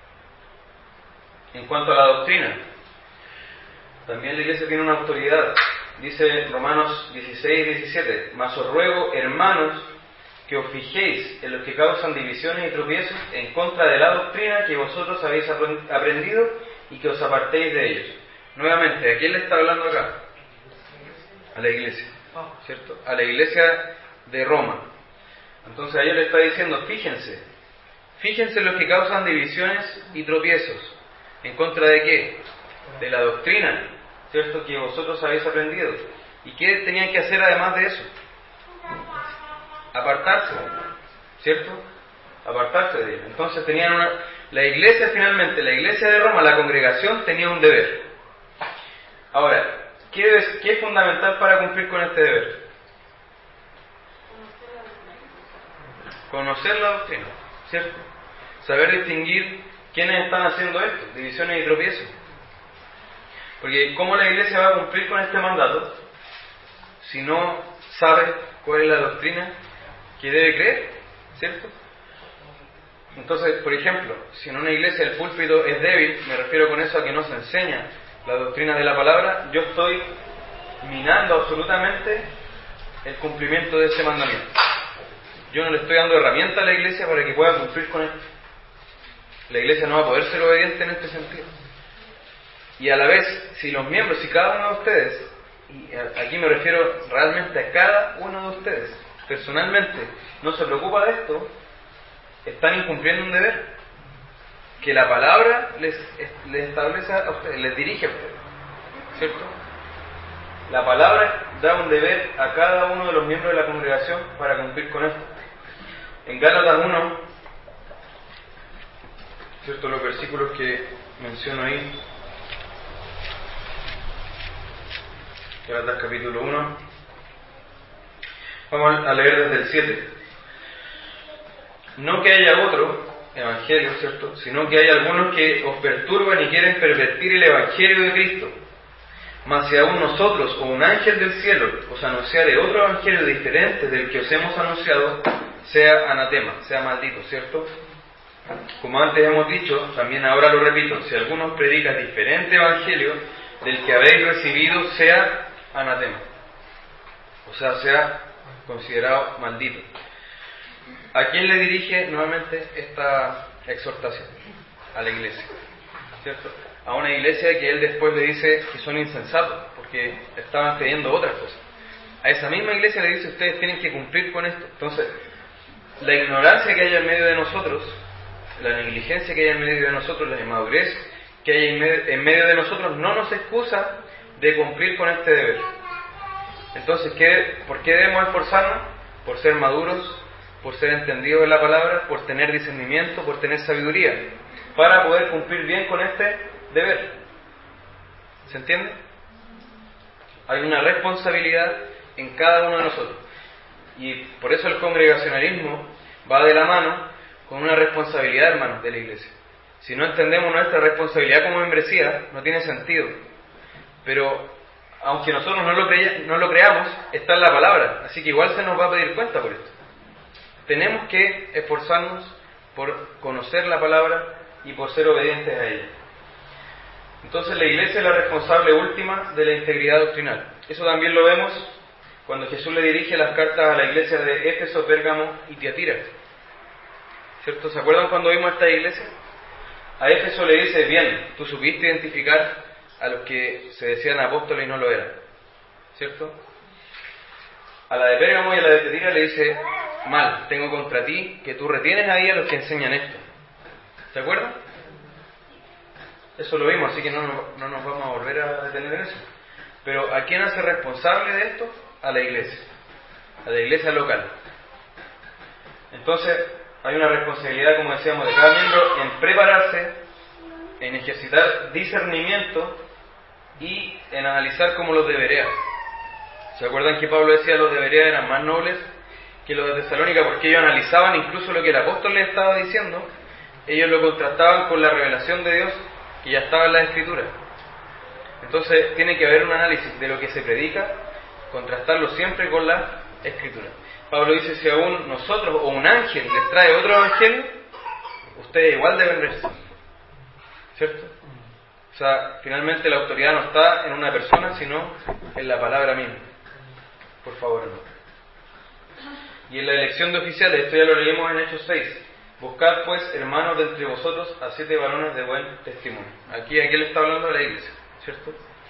En cuanto a la doctrina, también la iglesia tiene una autoridad. Dice Romanos dieciséis, diecisiete: mas os ruego, hermanos, que os fijéis en los que causan divisiones y tropiezos en contra de la doctrina que vosotros habéis aprendido y que os apartéis de ellos. Nuevamente, ¿a quién le está hablando acá? A la iglesia, ¿cierto? A la iglesia de Roma. Entonces a ellos le está diciendo, fíjense, fíjense en los que causan divisiones y tropiezos. ¿En contra de qué? De la doctrina, ¿cierto?, que vosotros habéis aprendido. ¿Y qué tenían que hacer además de eso? Apartarse, ¿cierto? Apartarse de ellos. Entonces tenían una... La iglesia finalmente, la iglesia de Roma, la congregación, tenía un deber. Ahora, ¿qué es, qué es fundamental para cumplir con este deber? Conocer la doctrina, ¿cierto? Saber distinguir ¿quiénes están haciendo esto? Divisiones y tropiezos. Porque ¿cómo la iglesia va a cumplir con este mandato si no sabe cuál es la doctrina que debe creer? ¿Cierto? Entonces, por ejemplo, si en una iglesia el púlpito es débil, me refiero con eso a que no se enseña la doctrina de la palabra, yo estoy minando absolutamente el cumplimiento de ese mandamiento. Yo no le estoy dando herramienta a la iglesia para que pueda cumplir con esto. La iglesia no va a poder ser obediente en este sentido. Y a la vez, si los miembros, si cada uno de ustedes, y aquí me refiero realmente a cada uno de ustedes, personalmente, no se preocupa de esto, están incumpliendo un deber que la palabra les, les establece a ustedes, les dirige a ustedes, ¿cierto? La palabra da un deber a cada uno de los miembros de la congregación para cumplir con esto. En Gálatas uno, ¿cierto? Los versículos que menciono ahí, Gálatas capítulo uno, vamos a leer desde el siete. No que haya otro evangelio, ¿cierto?, sino que hay algunos que os perturban y quieren pervertir el evangelio de Cristo. Mas si aún nosotros o un ángel del cielo os anunciare otro evangelio diferente del que os hemos anunciado, sea anatema, sea maldito, ¿cierto? Como antes hemos dicho, también ahora lo repito, si alguno predica diferente evangelio del que habéis recibido, sea anatema, o sea, sea considerado maldito. ¿A quién le dirige nuevamente esta exhortación? A la iglesia, ¿cierto? A una iglesia que él después le dice que son insensatos, porque estaban creyendo otras cosas. A esa misma iglesia le dice, ustedes tienen que cumplir con esto. Entonces, la ignorancia que hay en medio de nosotros, la negligencia que hay en medio de nosotros, la inmadurez que hay en medio, en medio de nosotros, no nos excusa de cumplir con este deber. Entonces, ¿qué, ¿por qué debemos esforzarnos? Por ser maduros, por ser entendidos de la palabra, por tener discernimiento, por tener sabiduría, para poder cumplir bien con este deber. ¿Se entiende? Hay una responsabilidad en cada uno de nosotros. Y por eso el congregacionalismo va de la mano con una responsabilidad, hermanos, de la iglesia. Si no entendemos nuestra responsabilidad como membresía, no tiene sentido. Pero, aunque nosotros no lo, crea, no lo creamos, está en la palabra. Así que igual se nos va a pedir cuenta por esto. Tenemos que esforzarnos por conocer la palabra y por ser obedientes a ella. Entonces la iglesia es la responsable última de la integridad doctrinal. Eso también lo vemos cuando Jesús le dirige las cartas a la iglesia de Éfeso, Pérgamo y Tiatira. ¿Cierto? ¿Se acuerdan cuando vimos esta iglesia? A Éfeso le dice, bien, tú supiste identificar a los que se decían apóstoles y no lo eran. ¿Cierto? A la de Pérgamo y a la de Tiatira le dice, mal, tengo contra ti que tú retienes ahí a los que enseñan esto. ¿Se acuerdan? Eso lo vimos, así que no, no nos vamos a volver a detener en eso. Pero ¿a quién hace responsable de esto? A la iglesia, a la iglesia local. Entonces, hay una responsabilidad, como decíamos, de cada miembro en prepararse, en ejercitar discernimiento y en analizar como los de Berea. ¿Se acuerdan que Pablo decía que los de Berea eran más nobles que los de Tesalónica? Porque ellos analizaban incluso lo que el apóstol les estaba diciendo, ellos lo contrastaban con la revelación de Dios que ya estaba en la Escritura. Entonces tiene que haber un análisis de lo que se predica, contrastarlo siempre con la Escritura. Pablo dice, si aún nosotros o un ángel les trae otro evangelio, ustedes igual deben recibir. ¿Cierto? O sea, finalmente la autoridad no está en una persona, sino en la palabra misma. Por favor, hermano. Y en la elección de oficiales, esto ya lo leímos en Hechos seis. Buscad pues, hermanos, de entre vosotros a siete varones de buen testimonio. Aquí, aquí le está hablando a la iglesia, ¿cierto?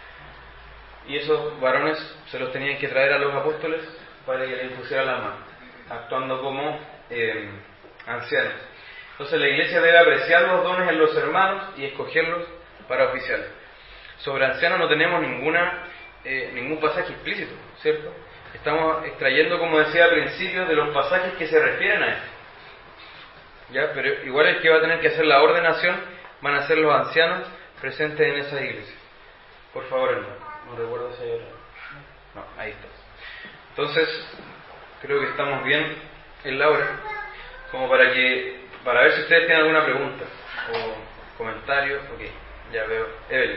Y esos varones se los tenían que traer a los apóstoles para que le impusieran la mano, actuando como eh, ancianos. Entonces la iglesia debe apreciar los dones en los hermanos y escogerlos para oficiales. Sobre ancianos no tenemos ninguna eh, ningún pasaje explícito, ¿cierto? Estamos extrayendo, como decía al principio, de los pasajes que se refieren a esto. ¿Ya? Pero igual el que va a tener que hacer la ordenación van a ser los ancianos presentes en esa iglesia. Por favor, hermano. No recuerdo si hay otra. No, ahí está. Entonces, creo que estamos bien en la hora, como para que para ver si ustedes tienen alguna pregunta o comentarios. Ok, ya veo. Evelyn.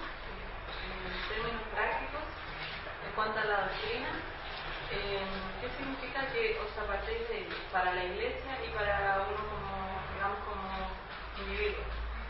En términos prácticos, en cuanto a la doctrina, eh, ¿qué significa que os apartéis de ellos para la iglesia y para uno como, digamos, como individuo?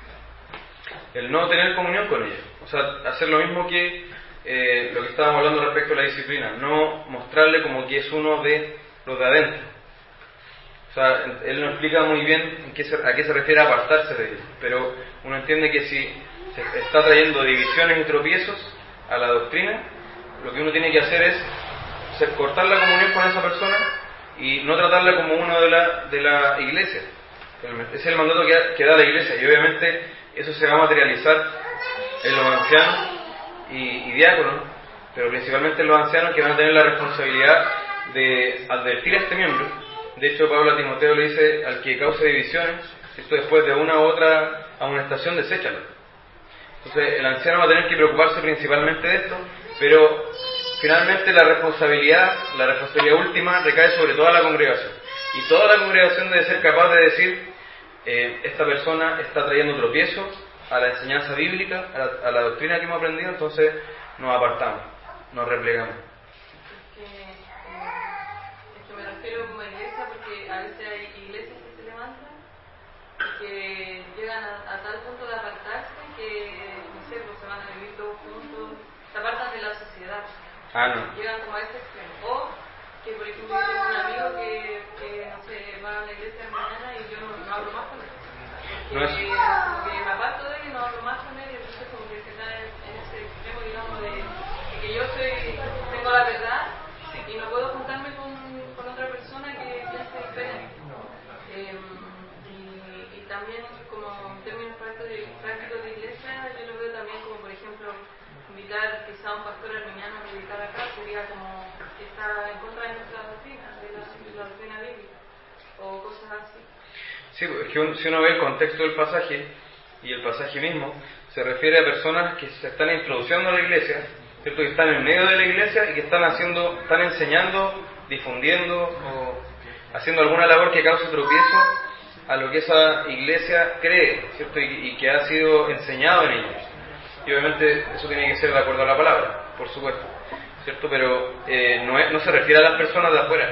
El no tener comunión con ellos, o sea, hacer lo mismo que eh, lo que estábamos hablando respecto a la disciplina, no mostrarle como que es uno de los de adentro. O sea, él no explica muy bien en qué se, a qué se refiere apartarse de ellos, pero uno entiende que si se está trayendo divisiones y tropiezos a la doctrina, lo que uno tiene que hacer es cortar la comunión con esa persona y no tratarla como uno de la, de la iglesia. Ese es el mandato que, que da la iglesia, y obviamente eso se va a materializar en los ancianos y, y diáconos, pero principalmente en los ancianos, que van a tener la responsabilidad de advertir a este miembro. De hecho, Pablo a Timoteo le dice: al que cause divisiones, esto después de una u otra amonestación, deséchalo. Entonces el anciano va a tener que preocuparse principalmente de esto, pero finalmente la responsabilidad, la responsabilidad última recae sobre toda la congregación, y toda la congregación debe ser capaz de decir: eh, esta persona está trayendo tropiezo a la enseñanza bíblica, a la, a la doctrina que hemos aprendido, entonces nos apartamos, nos replegamos. Es que, eh, es que me refiero como iglesia, porque a veces hay iglesias que se levantan y que llegan a, a tal punto de apartarse que, no sé, pues se van a vivir todos juntos, se apartan de la sociedad. Ah, no. Llegan como a ese extremo. O que, por ejemplo, yo tengo un amigo que, que no sé, va a la iglesia de mañana y yo no, no hablo más con él. No es... como que me aparto de él y no hablo más con él, y entonces como que se cae en ese extremo, digamos, de, de que yo soy, tengo la verdad y no puedo juntarme con, con otra persona que piense diferente. Eh, y, y también, como en términos prácticos de, prácticos de iglesia, yo lo veo también como, por ejemplo, invitar quizá a un pastor arminiano a predicar acá sería como que está en contra de nuestra doctrina, de la, de la doctrina bíblica, o cosas así. Sí, es que un, si uno ve el contexto del pasaje, y el pasaje mismo se refiere a personas que se están introduciendo a la iglesia, ¿cierto? Que están en medio de la iglesia y que están haciendo, están enseñando, difundiendo o haciendo alguna labor que cause tropiezo a lo que esa iglesia cree, ¿cierto? Y, y que ha sido enseñado en ellos. Y obviamente eso tiene que ser de acuerdo a la palabra, por supuesto, ¿cierto? Pero eh, no, es, no se refiere a las personas de afuera.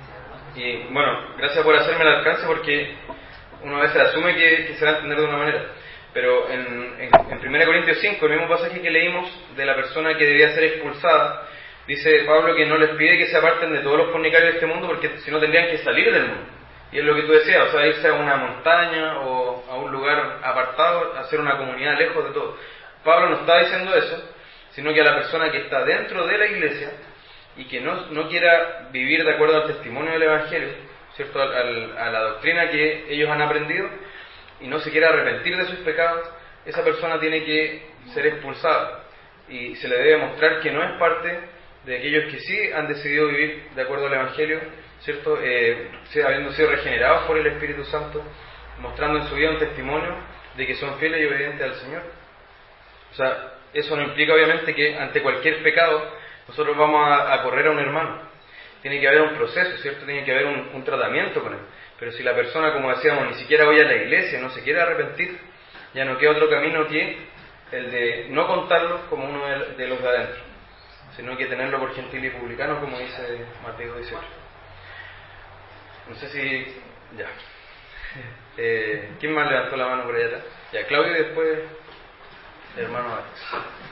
Y bueno, gracias por hacerme el alcance, porque uno a veces asume que, que se va a entender de una manera. Pero en, en, en primera Corintios cinco, el mismo pasaje que leímos de la persona que debía ser expulsada, dice Pablo que no les pide que se aparten de todos los fornicarios de este mundo, porque si no tendrían que salir del mundo. Y es lo que tú decías, o sea, irse a una montaña o a un lugar apartado, hacer una comunidad lejos de todo. Pablo no está diciendo eso, sino que a la persona que está dentro de la iglesia y que no, no quiera vivir de acuerdo al testimonio del Evangelio, ¿cierto? Al, al, a la doctrina que ellos han aprendido, y no se quiera arrepentir de sus pecados, esa persona tiene que ser expulsada y se le debe mostrar que no es parte de aquellos que sí han decidido vivir de acuerdo al Evangelio, ¿cierto? Eh, habiendo sido regenerados por el Espíritu Santo, mostrando en su vida un testimonio de que son fieles y obedientes al Señor. O sea, eso no implica obviamente que ante cualquier pecado nosotros vamos a, a correr a un hermano. Tiene que haber un proceso, ¿cierto? Tiene que haber un, un tratamiento con él. Pero si la persona, como decíamos, ni siquiera voy a la iglesia, no se quiere arrepentir, ya no queda otro camino que el de no contarlo como uno de, de los de adentro, sino que tenerlo por gentil y publicano, como dice Mateo dieciocho. No sé si... ya. Eh, ¿Quién más levantó la mano por allá atrás? Ya, Claudio, y después hermano Alex.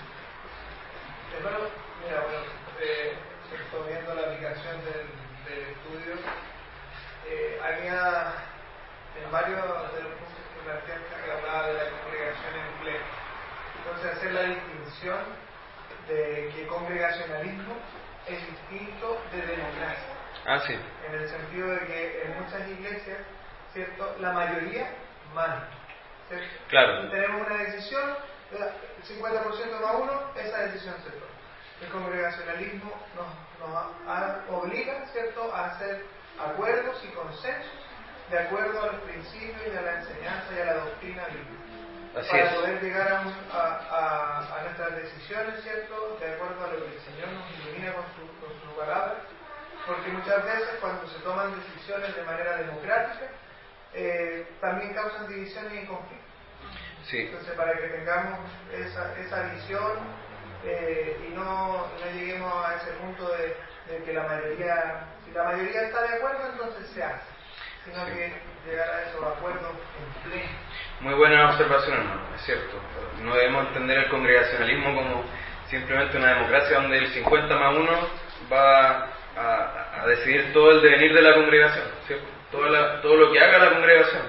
Hermano, mira, bueno, eh, viendo la aplicación del, del estudio, eh, había en varios de los puntos que planteaste que hablaba de la congregación en pleno. Entonces, hacer la distinción de que congregacionalismo es distinto de democracia. Ah, sí. En el sentido de que en muchas iglesias, ¿cierto?, la mayoría manda. ¿Cierto? Claro. Y tenemos una decisión, el cincuenta por ciento más uno, esa decisión se toma. El congregacionalismo nos, nos obliga, ¿cierto?, a hacer acuerdos y consensos de acuerdo a los principios y a la enseñanza y a la doctrina bíblica. Así para es. poder llegar a, un, a, a, a nuestras decisiones, ¿cierto?, de acuerdo a lo que el Señor nos ilumina con su, con su palabra, porque muchas veces cuando se toman decisiones de manera democrática, eh, también causan divisiones y conflictos. Sí. Entonces, para que tengamos esa, esa visión eh, y no, no lleguemos a ese punto de, de que la mayoría, si la mayoría está de acuerdo, entonces se hace, sino sí. que llegar a esos acuerdos en pleno. Muy buena observación, hermano, es cierto. No debemos entender el congregacionalismo como simplemente una democracia donde el cincuenta más uno va a, a decidir todo el devenir de la congregación, ¿cierto? Todo, la, todo lo que haga la congregación.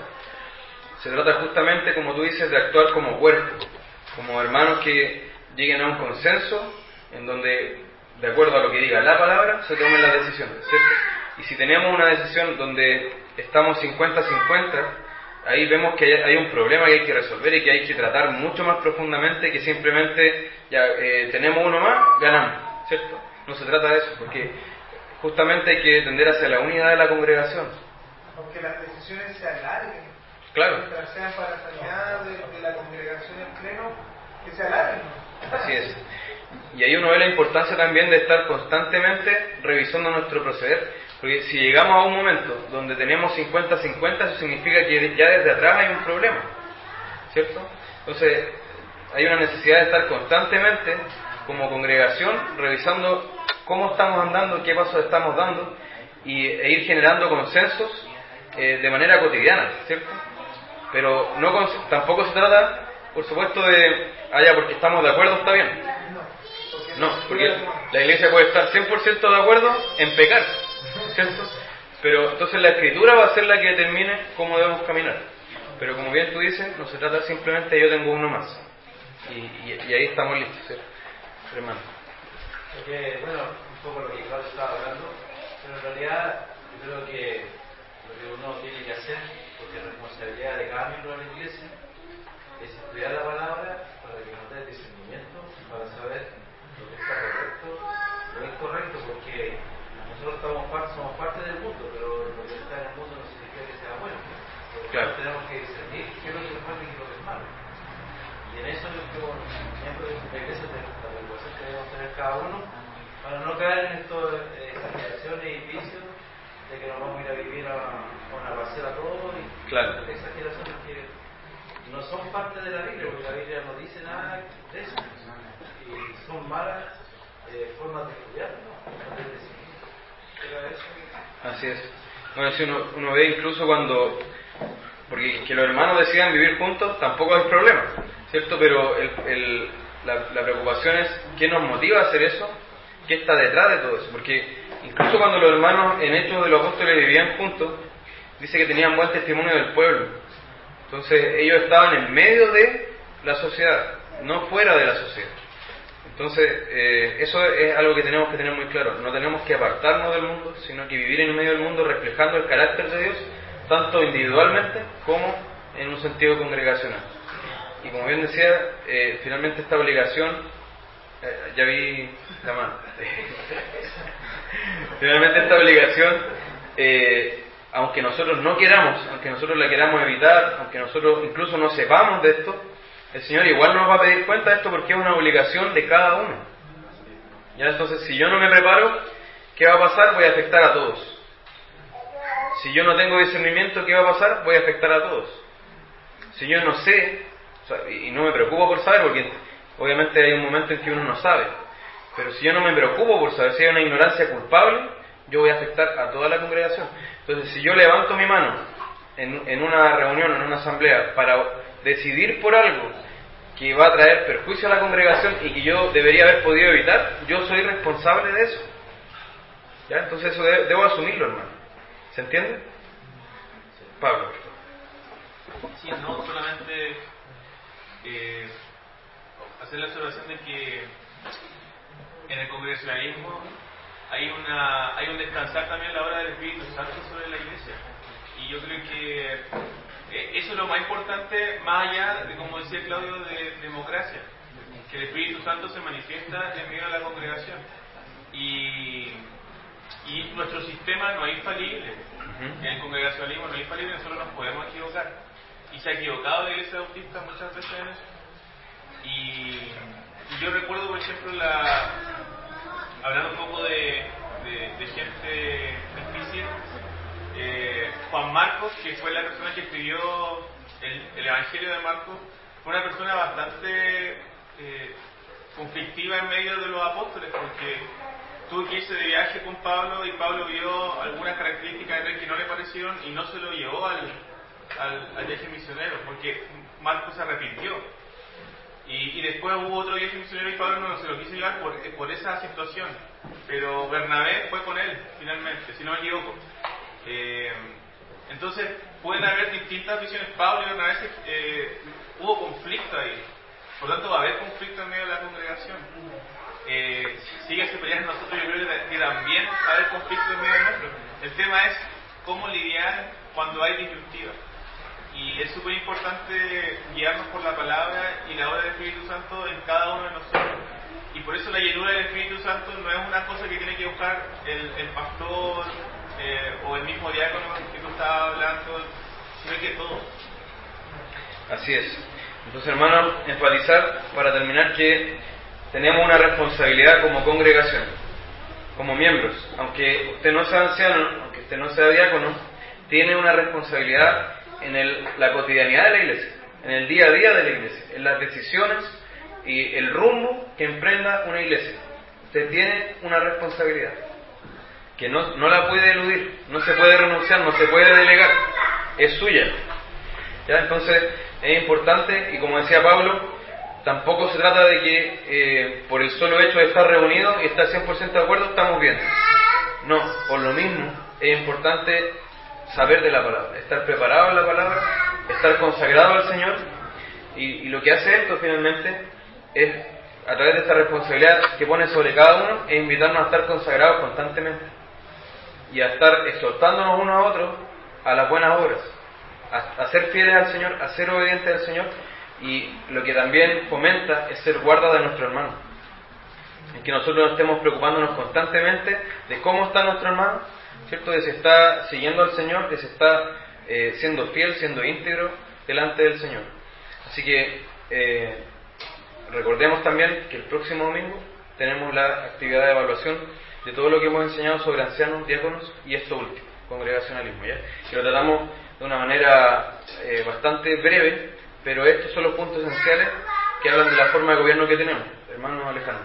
Se trata justamente, como tú dices, de actuar como cuerpo, como hermanos que lleguen a un consenso en donde, de acuerdo a lo que diga la palabra, se tomen las decisiones, ¿cierto? Y si tenemos una decisión donde estamos cincuenta cincuenta, ahí vemos que hay, hay un problema que hay que resolver y que hay que tratar mucho más profundamente que simplemente, ya eh, tenemos uno más, ganamos, ¿cierto? No se trata de eso, porque justamente hay que tender hacia la unidad de la congregación. Aunque las decisiones se alarguen. Claro. Mientras sean para la sanidad de, de la congregación en pleno, que se alarguen. Así es. Y ahí uno ve la importancia también de estar constantemente revisando nuestro proceder, porque si llegamos a un momento donde tenemos cincuenta cincuenta, eso significa que ya desde atrás hay un problema, ¿cierto? Entonces, hay una necesidad de estar constantemente como congregación revisando cómo estamos andando, qué pasos estamos dando, y, e ir generando consensos eh, de manera cotidiana, ¿cierto? Pero no tampoco se trata, por supuesto, de, ah, ya, porque estamos de acuerdo, está bien. No, porque la iglesia puede estar cien por ciento de acuerdo en pecar, ¿cierto? Pero entonces la escritura va a ser la que determine cómo debemos caminar. Pero como bien tú dices, no se trata simplemente de yo tengo uno más. Y, y, y ahí estamos listos, ¿cierto? Hermano. Porque, bueno, un poco lo que Claudio estaba hablando, pero en realidad yo creo que lo que uno tiene que hacer, porque es responsabilidad de cada miembro de la iglesia, es estudiar la palabra para que nos dé discernimiento, para saber lo que está correcto, lo incorrecto, porque nosotros estamos parte, somos parte del mundo, pero lo que está en el mundo no significa que sea bueno. Claro. Tenemos que discernir qué es lo que es bueno y qué es lo que es malo. Y en eso yo como miembro de la iglesia, de la regulación que debemos tener cada uno, para no caer en estas eh, exageraciones y vicios de que nos vamos a ir a vivir a, a una parcela todo y claro. exageraciones que no son parte de la Biblia, porque la Biblia no dice nada de eso. Y son malas eh, formas de estudiar, ¿no? Así es. Bueno, si uno, uno ve incluso cuando, porque que los hermanos decidan vivir juntos tampoco hay problema, ¿cierto? Pero el, el, la, la preocupación es ¿qué nos motiva a hacer eso? ¿Qué está detrás de todo eso? Porque incluso cuando los hermanos en Hechos de los Apóstoles vivían juntos, dice que tenían buen testimonio del pueblo. Entonces ellos estaban en medio de la sociedad, no fuera de la sociedad. Entonces eh, eso es algo que tenemos que tener muy claro. No tenemos que apartarnos del mundo, sino que vivir en medio del mundo reflejando el carácter de Dios, tanto individualmente como en un sentido congregacional. Y como bien decía, eh, finalmente esta obligación, eh, ya vi la mano, finalmente esta obligación, eh, aunque nosotros no queramos, aunque nosotros la queramos evitar, aunque nosotros incluso no sepamos de esto, el Señor igual nos va a pedir cuenta de esto porque es una obligación de cada uno. Ya, entonces si yo no me preparo, ¿qué va a pasar? Voy a afectar a todos. Si yo no tengo discernimiento, ¿qué va a pasar? Voy a afectar a todos. Si yo no sé, o sea, y no me preocupo por saber, porque obviamente hay un momento en que uno no sabe, pero si yo no me preocupo por saber, si hay una ignorancia culpable, yo voy a afectar a toda la congregación. Entonces, si yo levanto mi mano en, en una reunión, en una asamblea, para decidir por algo que va a traer perjuicio a la congregación y que yo debería haber podido evitar, yo soy responsable de eso. ¿Ya? Entonces eso de, debo asumirlo, hermano. ¿Se entiende? Pablo. Sí, no, solamente eh, hacer la observación de que en el congregacionalismo hay una hay un descansar también a la hora del Espíritu Santo sobre la iglesia. Y yo creo que eh, eso es lo más importante, más allá de, como decía Claudio, de democracia, que el Espíritu Santo se manifiesta en medio de la congregación. Y, y nuestro sistema no es infalible, uh-huh. El congregacionalismo no es infalible, nosotros nos podemos equivocar. Y se ha equivocado la Iglesia Bautista muchas veces en eso. Y, y yo recuerdo, por ejemplo, la hablando un poco de, de, de gente difícil, eh, Juan Marcos, que fue la persona que escribió el, el Evangelio de Marcos, fue una persona bastante eh, conflictiva en medio de los apóstoles, porque tuvo que irse de viaje con Pablo y Pablo vio algunas características de él que no le parecieron y no se lo llevó al, al, al viaje misionero, porque Marcos se arrepintió. Y, y después hubo otro viaje misionero y Pablo no se lo quiso llevar por, por esa situación. Pero Bernabé fue con él, finalmente, si no me equivoco. Eh, entonces, pueden haber distintas visiones. Pablo y Bernabé, eh, hubo conflicto ahí. Por lo tanto, va a haber conflicto en medio de la congregación. Eh, sigue se peleando nosotros, yo creo que también va a haber conflicto en medio de nosotros. El tema es cómo lidiar cuando hay disyuntiva. Y es súper importante guiarnos por la palabra y la obra del Espíritu Santo en cada uno de nosotros. Y por eso la llenura del Espíritu Santo no es una cosa que tiene que buscar el, el pastor eh, o el mismo diácono que tú estabas hablando, sino que todos. Así es. Entonces, hermanos, enfatizar para terminar que tenemos una responsabilidad como congregación, como miembros. Aunque usted no sea anciano, aunque usted no sea diácono, tiene una responsabilidad en el, la cotidianidad de la iglesia, en el día a día de la iglesia, en las decisiones y el rumbo que emprenda una iglesia. Usted tiene una responsabilidad que no, no la puede eludir, no se puede renunciar, no se puede delegar, es suya. ¿Ya? Entonces es importante, y como decía Pablo, tampoco se trata de que eh, por el solo hecho de estar reunidos y estar cien por ciento de acuerdo estamos bien. No, por lo mismo es importante saber de la palabra, estar preparado en la palabra, estar consagrado al Señor, y, y lo que hace esto finalmente es, a través de esta responsabilidad que pone sobre cada uno, es invitarnos a estar consagrados constantemente y a estar exhortándonos unos a otros a las buenas obras, a, a ser fieles al Señor, a ser obedientes al Señor, y lo que también fomenta es ser guarda de nuestro hermano, en que nosotros nos estemos preocupándonos constantemente de cómo está nuestro hermano, ¿cierto? De si está siguiendo al Señor, de si está eh, siendo fiel, siendo íntegro delante del Señor. Así que eh, recordemos también que el próximo domingo tenemos la actividad de evaluación de todo lo que hemos enseñado sobre ancianos, diáconos y esto último, congregacionalismo, ¿ya? Que lo tratamos de una manera eh, bastante breve, pero estos son los puntos esenciales que hablan de la forma de gobierno que tenemos. Hermano Alejandro.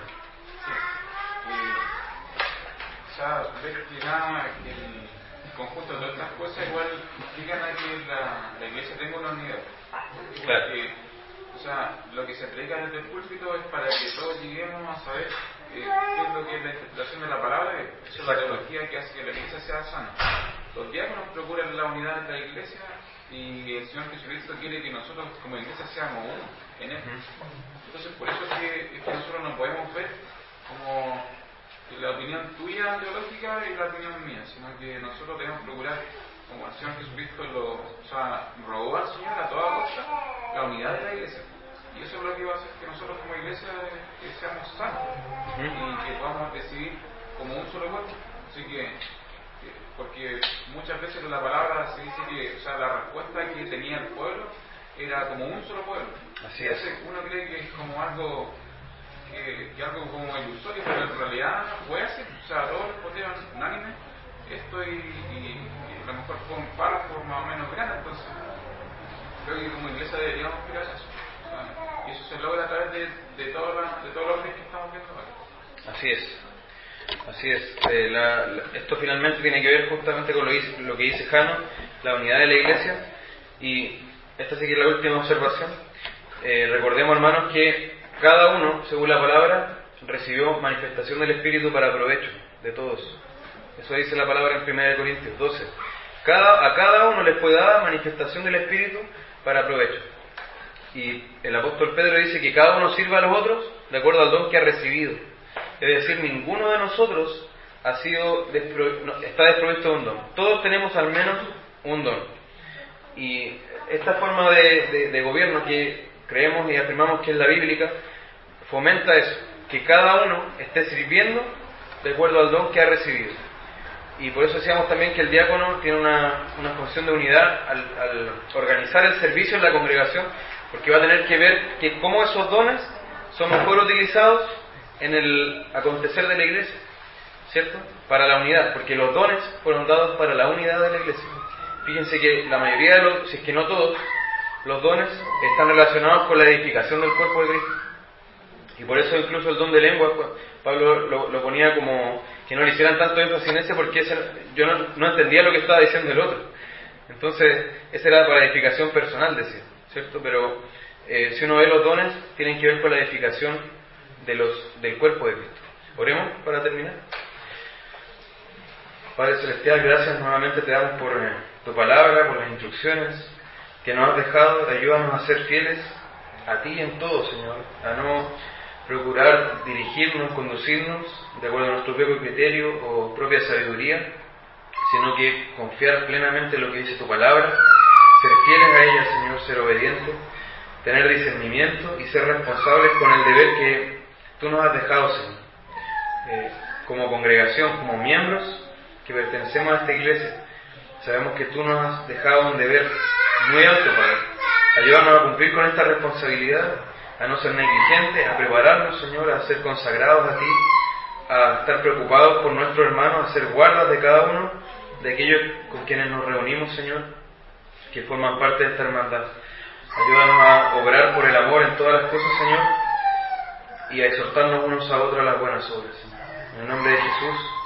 O sea, ver que nada, que el conjunto de todas estas cosas igual implican a que la, la iglesia tenga una unidad. Claro. Porque, o sea, lo que se predica desde el púlpito es para que todos lleguemos a saber eh, qué es lo que es la interpretación de la palabra, eso es la teología que hace que la iglesia sea sana. Los diáconos procuran la unidad de la iglesia y el Señor Jesucristo quiere que nosotros como iglesia seamos uno en Él. Entonces, por eso es que, es que nosotros no podemos ver como la opinión tuya teológica y la opinión mía, sino que nosotros debemos procurar, como el Señor Jesucristo lo, o sea, rogó al Señor a toda costa, la unidad de la iglesia. Y eso es lo que va a hacer que nosotros como iglesia que seamos sanos y que podamos decidir como un solo cuerpo. Así que, porque muchas veces en la palabra se dice que, o sea, la respuesta que tenía el pueblo era como un solo pueblo. Así es. Uno cree que es como algo que, que algo como ilusorio, pero en realidad fue así. O sea, todos respondieron unánime esto y, y, y a lo mejor fue un párrafo más o menos grande. Entonces creo que como iglesia deberíamos mirar eso. O sea, y eso se logra a través de, de, toda la, de todos los que estamos viendo ahora. Así es. Así es. Eh, la, la, esto finalmente tiene que ver justamente con lo, lo que dice Jano, la unidad de la iglesia. Y esta sí que es la última observación. Eh, recordemos, hermanos, que cada uno, según la palabra, recibió manifestación del Espíritu para provecho de todos. Eso dice la palabra en primera Corintios doce. Cada, a cada uno les fue dada manifestación del Espíritu para provecho. Y el apóstol Pedro dice que cada uno sirva a los otros de acuerdo al don que ha recibido. Es decir, ninguno de nosotros ha sido despro, no, está desprovisto de un don. Todos tenemos al menos un don. Y esta forma de, de, de gobierno que creemos y afirmamos que es la bíblica, fomenta eso, que cada uno esté sirviendo de acuerdo al don que ha recibido. Y por eso decíamos también que el diácono tiene una, una función de unidad al, al organizar el servicio en la congregación, porque va a tener que ver que cómo esos dones son mejor utilizados en el acontecer de la iglesia, ¿cierto? Para la unidad, porque los dones fueron dados para la unidad de la iglesia. Fíjense que la mayoría de los, si es que no todos, los dones están relacionados con la edificación del cuerpo de Cristo. Y por eso incluso el don de lenguas, Pablo lo, lo ponía como que no le hicieran tanto énfasis en ese, porque ese, yo no, no entendía lo que estaba diciendo el otro. Entonces, ese era para edificación personal, decía, ¿cierto? Pero eh, si uno ve los dones, tienen que ver con la edificación de los, del cuerpo de Cristo. Oremos para terminar. Padre Celestial, gracias nuevamente te damos por eh, tu palabra, por las instrucciones que nos has dejado. Ayúdanos a ser fieles a ti en todo, Señor, a no procurar dirigirnos, conducirnos de acuerdo a nuestro propio criterio o propia sabiduría, sino que confiar plenamente en lo que dice tu palabra, ser fieles a ella, Señor, ser obedientes, tener discernimiento y ser responsables con el deber que tú nos has dejado, Señor, eh, como congregación, como miembros que pertenecemos a esta iglesia. Sabemos que tú nos has dejado un deber muy alto, Padre. Ayúdanos a cumplir con esta responsabilidad, a no ser negligentes, a prepararnos, Señor, a ser consagrados a ti, a estar preocupados por nuestros hermanos, a ser guardas de cada uno de aquellos con quienes nos reunimos, Señor, que forman parte de esta hermandad. Ayúdanos a obrar por el amor en todas las cosas, Señor, y a exhortarnos unos a otros a las buenas obras, Señor. En el nombre de Jesús.